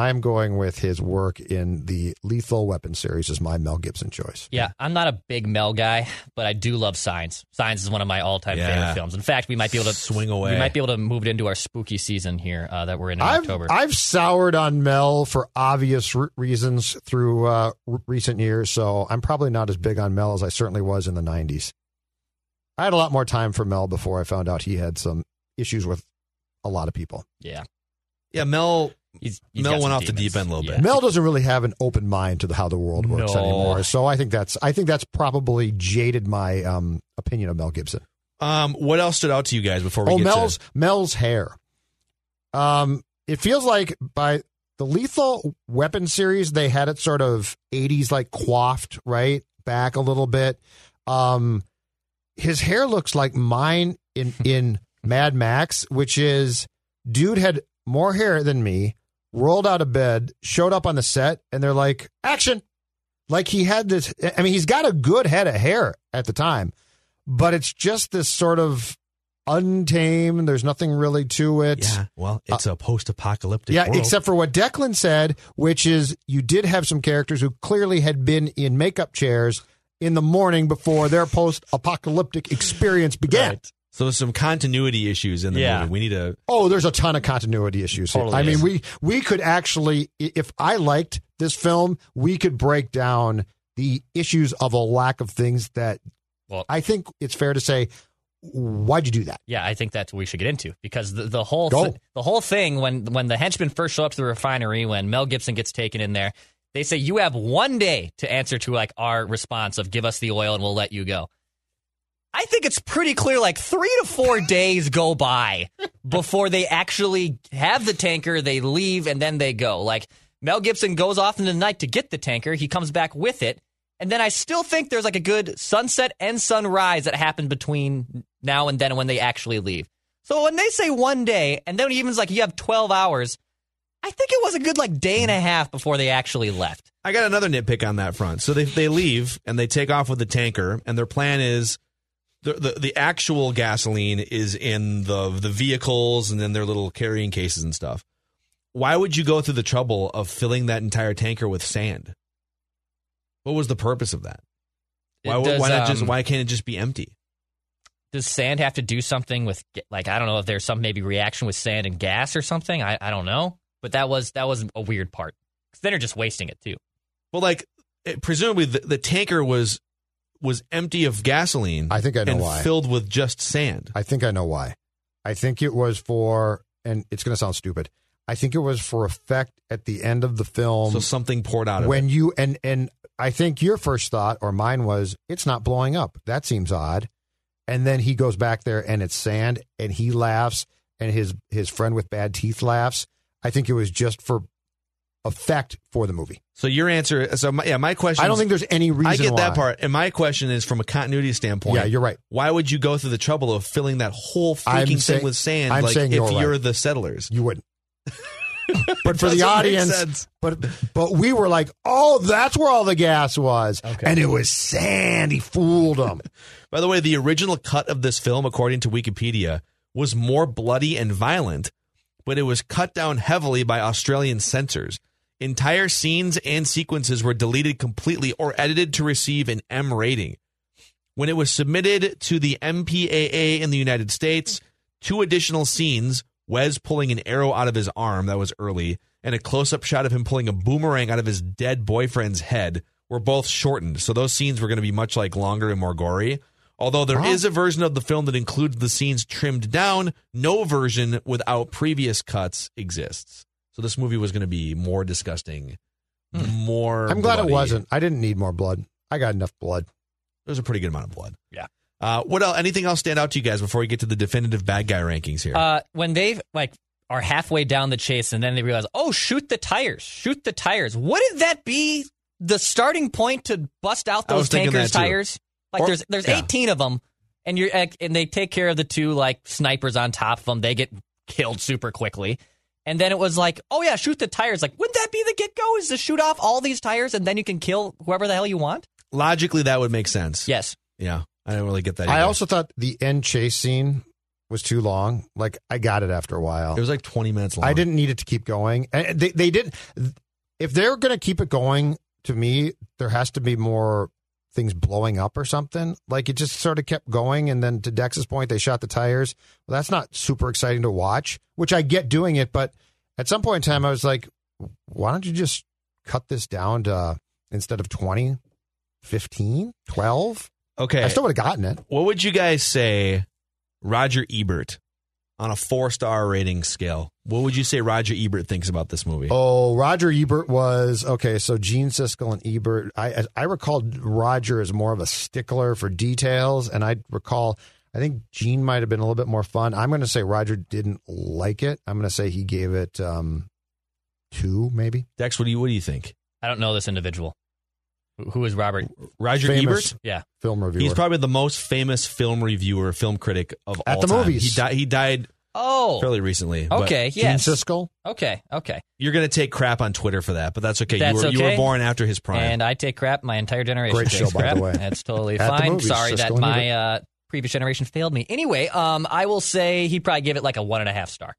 his work in the Lethal Weapon series as my Mel Gibson choice. Yeah, I'm not a big Mel guy, but I do love Signs. Signs is one of my all-time favorite films. In fact, we might be able to swing away. We might be able to move it into our spooky season here that we're in October. I've soured on Mel for obvious reasons through recent years, so I'm probably not as big on Mel as I certainly was in the 90s. I had a lot more time for Mel before I found out he had some issues with a lot of people. Yeah. Yeah, Mel Mel went off the deep end a little bit. Mel doesn't really have an open mind to how the world works anymore. So I think that's probably jaded my opinion of Mel Gibson. What else stood out to you guys before we get Mel's hair. It feels like by the Lethal Weapon series, they had it sort of 80s like coiffed right back a little bit. His hair looks like mine in Mad Max, which is dude had more hair than me, rolled out of bed, showed up on the set, and they're like, action. Like he had this, I mean, he's got a good head of hair at the time, but it's just this sort of untamed. There's nothing really to it. Yeah, well, it's a post-apocalyptic world. Except for what Declan said, which is you did have some characters who clearly had been in makeup chairs in the morning before their post-apocalyptic experience began. Right. So there's some continuity issues in the movie. We need to... Oh, there's a ton of continuity issues here. Totally mean, we could actually, if I liked this film, we could break down the issues of a lack of things that I think it's fair to say, why'd you do that? Yeah, I think that's what we should get into because the whole thing when the henchmen first show up to the refinery, when Mel Gibson gets taken in there, they say you have 1 day to answer to like our response of give us the oil and we'll let you go. I think it's pretty clear like 3 to 4 days go by before they actually have the tanker, they leave, and then they go. Like Mel Gibson goes off in the night to get the tanker, he comes back with it, and then I still think there's like a good sunset and sunrise that happened between now and then when they actually leave. So when they say 1 day, and then even's like you have 12 hours, I think it was a good like day and a half before they actually left. I got another nitpick on that front. So they leave, and they take off with the tanker, and their plan is the actual gasoline is in the vehicles and then their little carrying cases and stuff. Why would you go through the trouble of filling that entire tanker with sand? What was the purpose of that? Why can't it just be empty? Does sand have to do something with, like, I don't know if there's some maybe reaction with sand and gas or something. I don't know. But that was a weird part. Because then they're just wasting it too. Well, like, presumably the tanker was empty of gasoline. I think I know and why. Filled with just sand. I think I know why. I think it was for, and it's going to sound stupid, I think it was for effect at the end of the film. So something poured out of when it. you and I think your first thought or mine was it's not blowing up. That seems odd. And then he goes back there and it's sand and he laughs and his friend with bad teeth laughs. I think it was just for effect for the movie. So your answer, my question. I don't think there's any reason. I get that why. part, and my question is from a continuity standpoint. Yeah, you're right. Why would you go through the trouble of filling that whole freaking thing with sand? I'm saying if you're right. the settlers, you wouldn't. But for the audience, but we were like, oh, that's where all the gas was, and it was sand. He fooled them. By the way, the original cut of this film, according to Wikipedia, was more bloody and violent, but it was cut down heavily by Australian censors. Entire scenes and sequences were deleted completely or edited to receive an M rating. When it was submitted to the MPAA in the United States, 2 additional scenes, Wes pulling an arrow out of his arm, that was early, and a close-up shot of him pulling a boomerang out of his dead boyfriend's head, were both shortened. So those scenes were going to be much like longer and more gory. Although there is a version of the film that includes the scenes trimmed down, no version without previous cuts exists. So this movie was going to be more disgusting, more I'm glad bloody. it wasn't. I didn't need more blood. I got enough blood. There's a pretty good amount of blood. Yeah. What else? Anything else stand out to you guys before we get to the definitive bad guy rankings here? When they are halfway down the chase and then they realize, oh, shoot the tires. Wouldn't that be the starting point to bust out those tankers' tires? Like there's 18 of them, and they take care of the 2 like snipers on top of them. They get killed super quickly. And then it was like, oh yeah, shoot the tires. Like, wouldn't that be the get-go? Is to shoot off all these tires and then you can kill whoever the hell you want? Logically, that would make sense. Yes. Yeah, I didn't really get that either. I also thought the end chase scene was too long. Like, I got it after a while. It was like 20 minutes long. I didn't need it to keep going. And they didn't. If they're going to keep it going, to me, there has to be more things blowing up or something. Like, it just sort of kept going, and then to Dex's point, they shot the tires. Well, that's not super exciting to watch, which I get doing it, but at some point in time, I was like, why don't you just cut this down to, instead of 20, 15, 12? Okay. I still would have gotten it. What would you guys say Roger Ebert, on a 4-star rating scale, what would you say Roger Ebert thinks about this movie? Oh, Roger Ebert was, okay, so Gene Siskel and Ebert, I recalled Roger as more of a stickler for details, and I think Gene might have been a little bit more fun. I'm going to say Roger didn't like it. I'm going to say he gave it 2, maybe. Dex, what do you think? I don't know this individual. Who is Robert? Roger Famous Ebert? Yeah. Film reviewer. He's probably the most famous film reviewer, film critic of all time. At the movies. He died fairly recently. Okay, yes. Gene Siskel? Okay. You're going to take crap on Twitter for that, but that's okay. That's you were born after his prime. And I take crap. My entire generation Great takes show, by crap. the way. That's totally At the fine. movies, Sorry Siskel that and my previous generation failed me. Anyway, I will say he'd probably give it like a 1.5 star.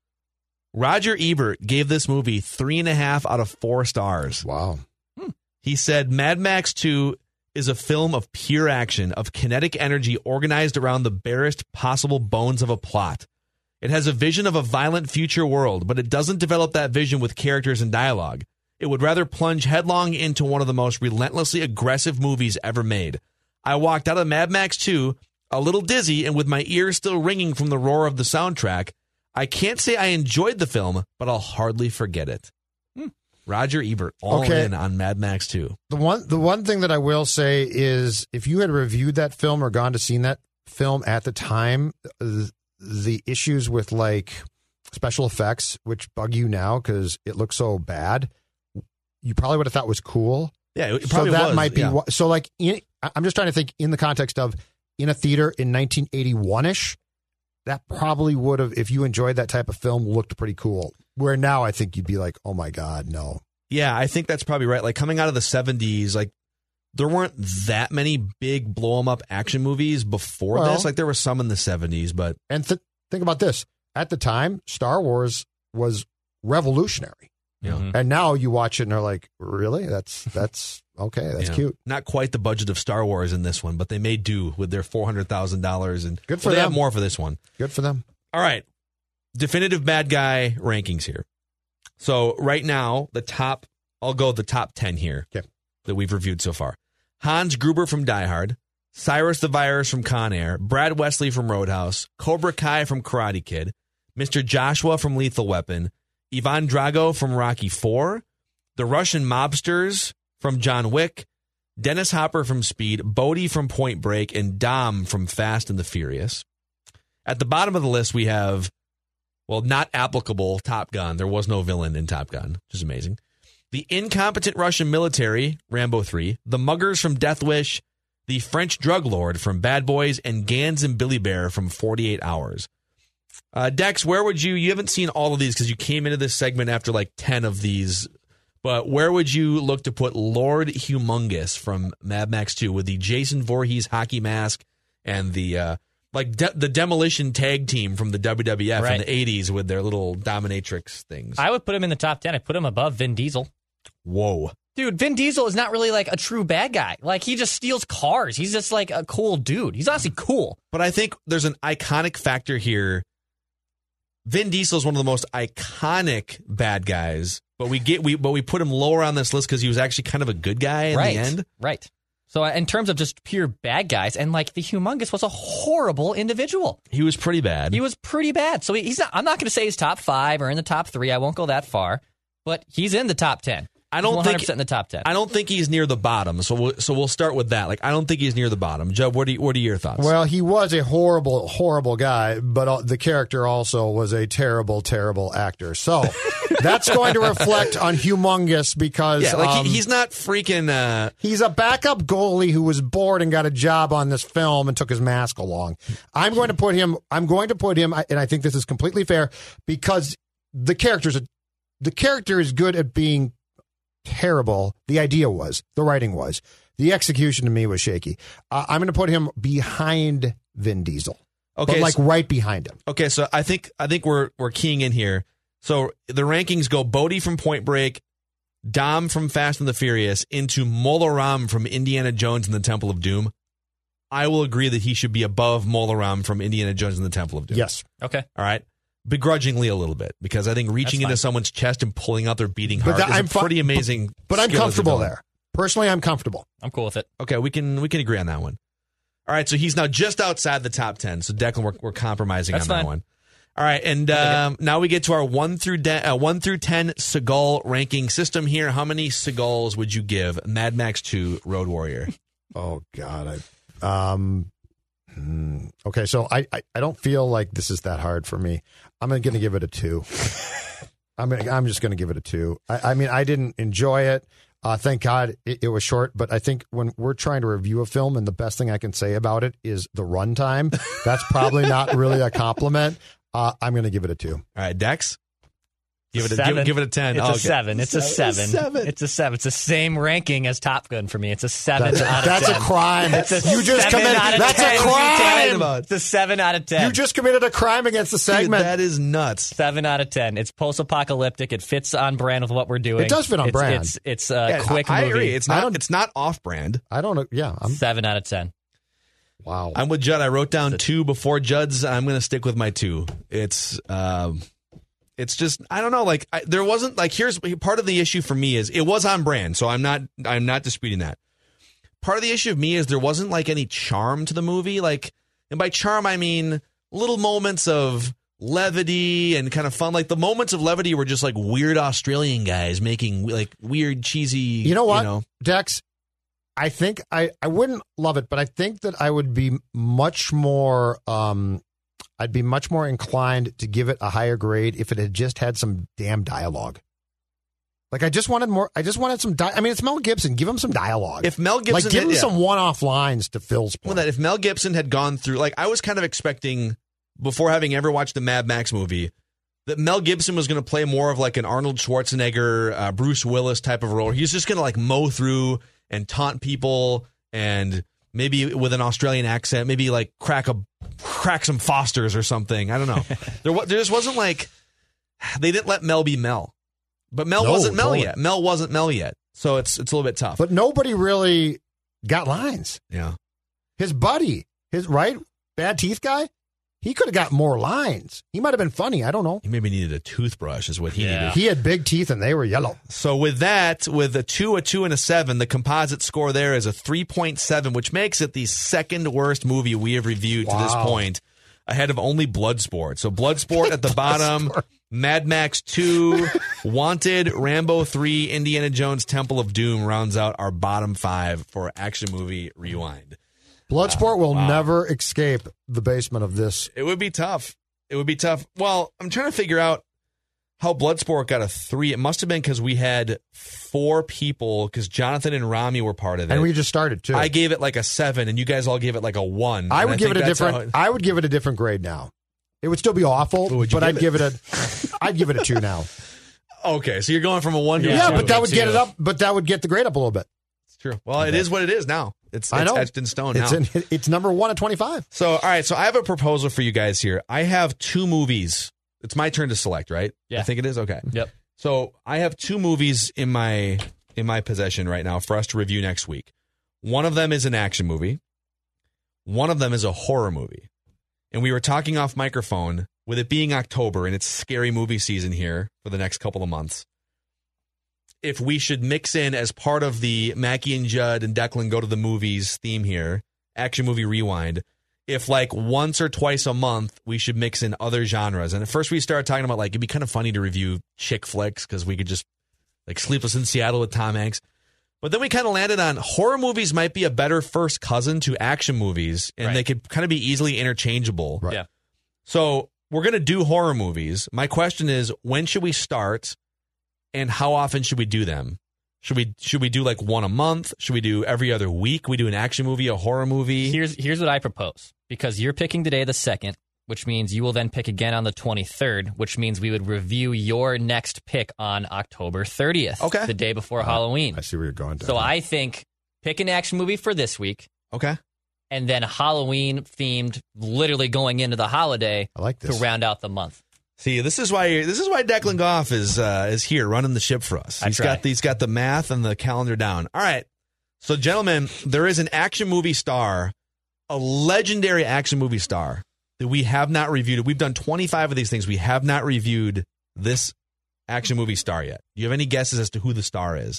Roger Ebert gave this movie 3.5 out of 4 stars. Wow. He said Mad Max 2 is a film of pure action, of kinetic energy organized around the barest possible bones of a plot. It has a vision of a violent future world, but it doesn't develop that vision with characters and dialogue. It would rather plunge headlong into one of the most relentlessly aggressive movies ever made. I walked out of Mad Max 2 a little dizzy and with my ears still ringing from the roar of the soundtrack. I can't say I enjoyed the film, but I'll hardly forget it. Roger Ebert, all in on Mad Max 2. The one thing that I will say is if you had reviewed that film or gone to see that film at the time, the issues with like special effects, which bug you now because it looks so bad, you probably would have thought was cool. Yeah, it probably was. So that might be yeah. so. Like, I'm just trying to think in the context of in a theater in 1981ish. That probably would have, if you enjoyed that type of film, looked pretty cool. Where now I think you'd be like, oh my God, no. Yeah, I think that's probably right. Like coming out of the 70s, like there weren't that many big blow 'em up action movies before this. Like there were some in the 70s, but. And think about this. At the time, Star Wars was revolutionary. Yeah. And now you watch it and they're like, really? That's okay. That's cute. Not quite the budget of Star Wars in this one, but they made do with their $400,000. And good for them. them. They have more for this one. Good for them. All right. Definitive bad guy rankings here. So right now, I'll go the top 10 here that we've reviewed so far. Hans Gruber from Die Hard, Cyrus the Virus from Con Air, Brad Wesley from Roadhouse, Cobra Kai from Karate Kid, Mr. Joshua from Lethal Weapon, Ivan Drago from Rocky IV, the Russian mobsters from John Wick, Dennis Hopper from Speed, Bodhi from Point Break, and Dom from Fast and the Furious. At the bottom of the list, we have, not applicable Top Gun. There was no villain in Top Gun, which is amazing. The incompetent Russian military, Rambo 3, the muggers from Death Wish, the French drug lord from Bad Boys, and Gans and Billy Bear from 48 Hours. Dex, where would you haven't seen all of these because you came into this segment after like 10 of these, but where would you look to put Lord Humongous from Mad Max 2 with the Jason Voorhees hockey mask and the the demolition tag team from the WWF in the 80s with their little dominatrix things? I would put him in the top 10. I'd put him above Vin Diesel. Whoa. Dude, Vin Diesel is not really like a true bad guy. Like, he just steals cars. He's just like a cool dude. He's honestly cool. But I think there's an iconic factor here. Vin Diesel is one of the most iconic bad guys, but we put him lower on this list because he was actually kind of a good guy in the end. Right. So in terms of just pure bad guys, and like the Humongous was a horrible individual. He was pretty bad. He was pretty bad. So he's not. I'm not going to say he's top 5 or in the top 3. I won't go that far, but he's in the top 10. I don't think 100% in the top 10. I don't think he's near the bottom. So we'll start with that. Like I don't think he's near the bottom. Judd, what are your thoughts? Well, he was a horrible, horrible guy, but the character also was a terrible, terrible actor. So that's going to reflect on Humongous because he's not freaking. He's a backup goalie who was bored and got a job on this film and took his mask along. I'm going to put him, and I think this is completely fair because the character is good at being terrible. The writing was. The execution to me was shaky. I'm going to put him behind Vin Diesel. Okay, but right behind him. Okay, so I think we're keying in here. So the rankings go Bodhi from Point Break, Dom from Fast and the Furious, into Mola Ram from Indiana Jones and the Temple of Doom. I will agree that he should be above Mola Ram from Indiana Jones and the Temple of Doom. Yes. Okay. All right. Begrudgingly a little bit, because I think reaching into someone's chest and pulling out their beating heart is a pretty amazing. But I'm comfortable there. Personally, I'm comfortable. I'm cool with it. Okay, we can agree on that one. All right, so he's now just outside the top 10. So Declan, we're compromising on that one. All right, and now we get to our 1 through 10 Seagal ranking system here. How many Seagulls would you give Mad Max 2 Road Warrior? Oh God, okay, so I don't feel like this is that hard for me. I'm going to give it a 2. I'm just going to give it a 2. I mean, I didn't enjoy it. Thank God it was short, but I think when we're trying to review a film and the best thing I can say about it is the runtime, that's probably not really a compliment. I'm going to give it a 2. All right, Dex? Give it a 10. It's Oh, a okay. 7. It's a 7. It's a 7. It's the same ranking as Top Gun for me. It's a 7 out of 10. That's a crime. It's a You just 7 committed- out of that's a 10. crime. It's a 7 out of 10. You just committed a crime against the segment. Dude, that is nuts. 7 out of 10. It's post-apocalyptic. It fits on brand with what we're doing. It does fit on brand. It's a quick I movie. agree. It's not off-brand. I don't know. Yeah. 7 out of 10. Wow. I'm with Judd. I wrote down 2 before Judd's. I'm going to stick with my 2. It's just, I don't know. Like there wasn't like, here's part of the issue for me is it was on brand. So I'm not disputing that. Part of the issue of me is there wasn't like any charm to the movie. Like, and by charm, I mean little moments of levity and kind of fun. Like the moments of levity were just like weird Australian guys making like weird, cheesy. You know what, Dex? I think I wouldn't love it, but I think that I would be much more, I'd be much more inclined to give it a higher grade if it had just had some damn dialogue. Like I just wanted more. I just wanted some. I mean, it's Mel Gibson. Give him some dialogue. If Mel Gibson, like, give him some one-off lines to Phil's point. Well, that if Mel Gibson had gone through, like I was kind of expecting before having ever watched the Mad Max movie, that Mel Gibson was going to play more of like an Arnold Schwarzenegger, Bruce Willis type of role. He's just going to like mow through and taunt people and maybe with an Australian accent, maybe like crack some Fosters or something. I don't know. There just wasn't like, they didn't let Mel be Mel. But Mel wasn't Mel yet. Mel wasn't Mel yet. So it's a little bit tough. But nobody really got lines. Yeah. His buddy, bad teeth guy, he could have got more lines. He might have been funny. I don't know. He maybe needed a toothbrush is what he needed. He had big teeth and they were yellow. So with that, with a 2, and a 7, the composite score there is a 3.7, which makes it the second worst movie we have reviewed to this point, ahead of only Bloodsport. So Bloodsport at the bottom, Mad Max 2, Wanted, Rambo 3, Indiana Jones, Temple of Doom rounds out our bottom 5 for Action Movie Rewind. Bloodsport will never escape the basement of this. It would be tough. Well, I'm trying to figure out how Bloodsport got a 3. It must have been because we had 4 people, because Jonathan and Rami were part of it. And we just started, too. I gave it like a 7, and you guys all gave it like a 1. I would give it a different grade now. It would still be awful, but I'd give it a 2 now. Okay, so you're going from a 1 to a 2. Yeah, but that would get it up. But that would get the grade up a little bit. It's true. Well, it is what it is now. It's etched in stone now. It's number 1 at 25. So, all right. So I have a proposal for you guys here. I have 2 movies. It's my turn to select, right? Yeah. I think it is. Okay. Yep. So I have 2 movies in my possession right now for us to review next week. One of them is an action movie. One of them is a horror movie. And we were talking off microphone, with it being October and it's scary movie season here for the next couple of months, if we should mix in as part of the Mackie and Judd and Declan go to the movies theme here, Action Movie Rewind, if like once or twice a month we should mix in other genres. And at first we started talking about like it'd be kind of funny to review chick flicks because we could just like Sleepless in Seattle with Tom Hanks. But then we kind of landed on horror movies might be a better first cousin to action movies, and they could kind of be easily interchangeable. Right. Yeah. So we're going to do horror movies. My question is, when should we start, and how often should we do them? Should we do like one a month? Should we do every other week? We do an action movie, a horror movie? Here's what I propose. Because you're picking today the 2nd, which means you will then pick again on the 23rd, which means we would review your next pick on October 30th. Okay. The day before Halloween. I see where you're going. So I think pick an action movie for this week. Okay. And then Halloween themed, literally going into the holiday. I like this. To round out the month. See, this is why Declan Goff is here running the ship for us. He's got the math and the calendar down. All right. So, gentlemen, there is an action movie star, a legendary action movie star that we have not reviewed. We've done 25 of these things. We have not reviewed this action movie star yet. Do you have any guesses as to who the star is?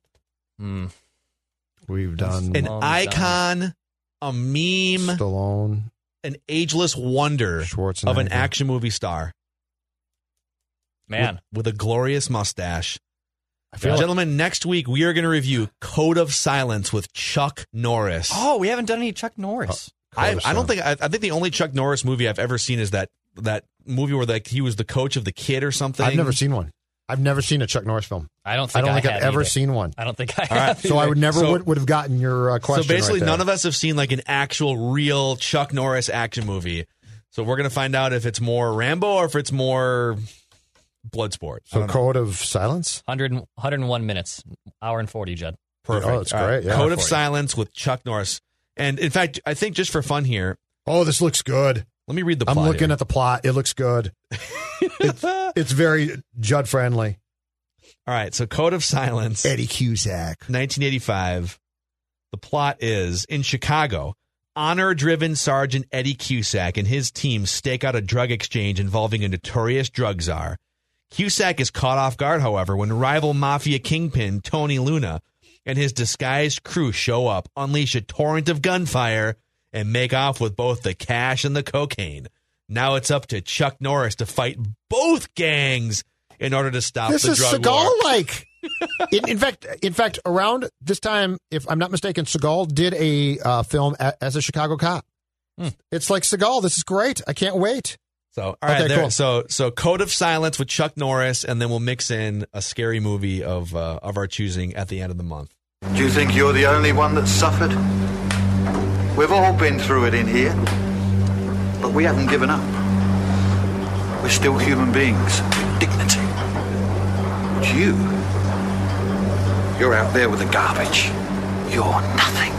We've done an icon, a meme, Stallone, an ageless wonder of an action movie star. Man. With a glorious mustache. Gentlemen, next week we are going to review Code of Silence with Chuck Norris. Oh, we haven't done any Chuck Norris. I think the only Chuck Norris movie I've ever seen is that movie where he was the coach of the kid or something. I've never seen one. I've never seen a Chuck Norris film. I don't think I've have ever either. seen one. I don't think I All right. have. So I would never would have gotten your question. So basically, right there. none of us have seen like an actual real Chuck Norris action movie. So we're going to find out if it's more Rambo or if it's more Bloodsport. So Code of Silence? 101 minutes, hour and 40, Judd. Perfect. Oh, that's All great. Yeah. Code of Silence with Chuck Norris. And in fact, I think just for fun here. Oh, this looks good. Let me read the plot. I'm looking here. at the plot. It looks good. it's very Judd friendly. All right. So Code of Silence. Eddie Cusack. 1985. The plot is in Chicago. Honor-driven Sergeant Eddie Cusack and his team stake out a drug exchange involving a notorious drug czar. Cusack is caught off guard, however, when rival mafia kingpin Tony Luna and his disguised crew show up, unleash a torrent of gunfire, and make off with both the cash and the cocaine. Now it's up to Chuck Norris to fight both gangs in order to stop the drug war. Seagal-like. in fact, around this time, if I'm not mistaken, Seagal did a film as a Chicago cop. It's like Seagal. This is great. I can't wait. So, all right, Okay, cool. So Code of Silence with Chuck Norris, and then we'll mix in a scary movie of our choosing at the end of the month. Do you think you're the only one that's suffered? We've all been through it in here, but we haven't given up. We're still human beings with dignity. But you're out there with the garbage. You're nothing.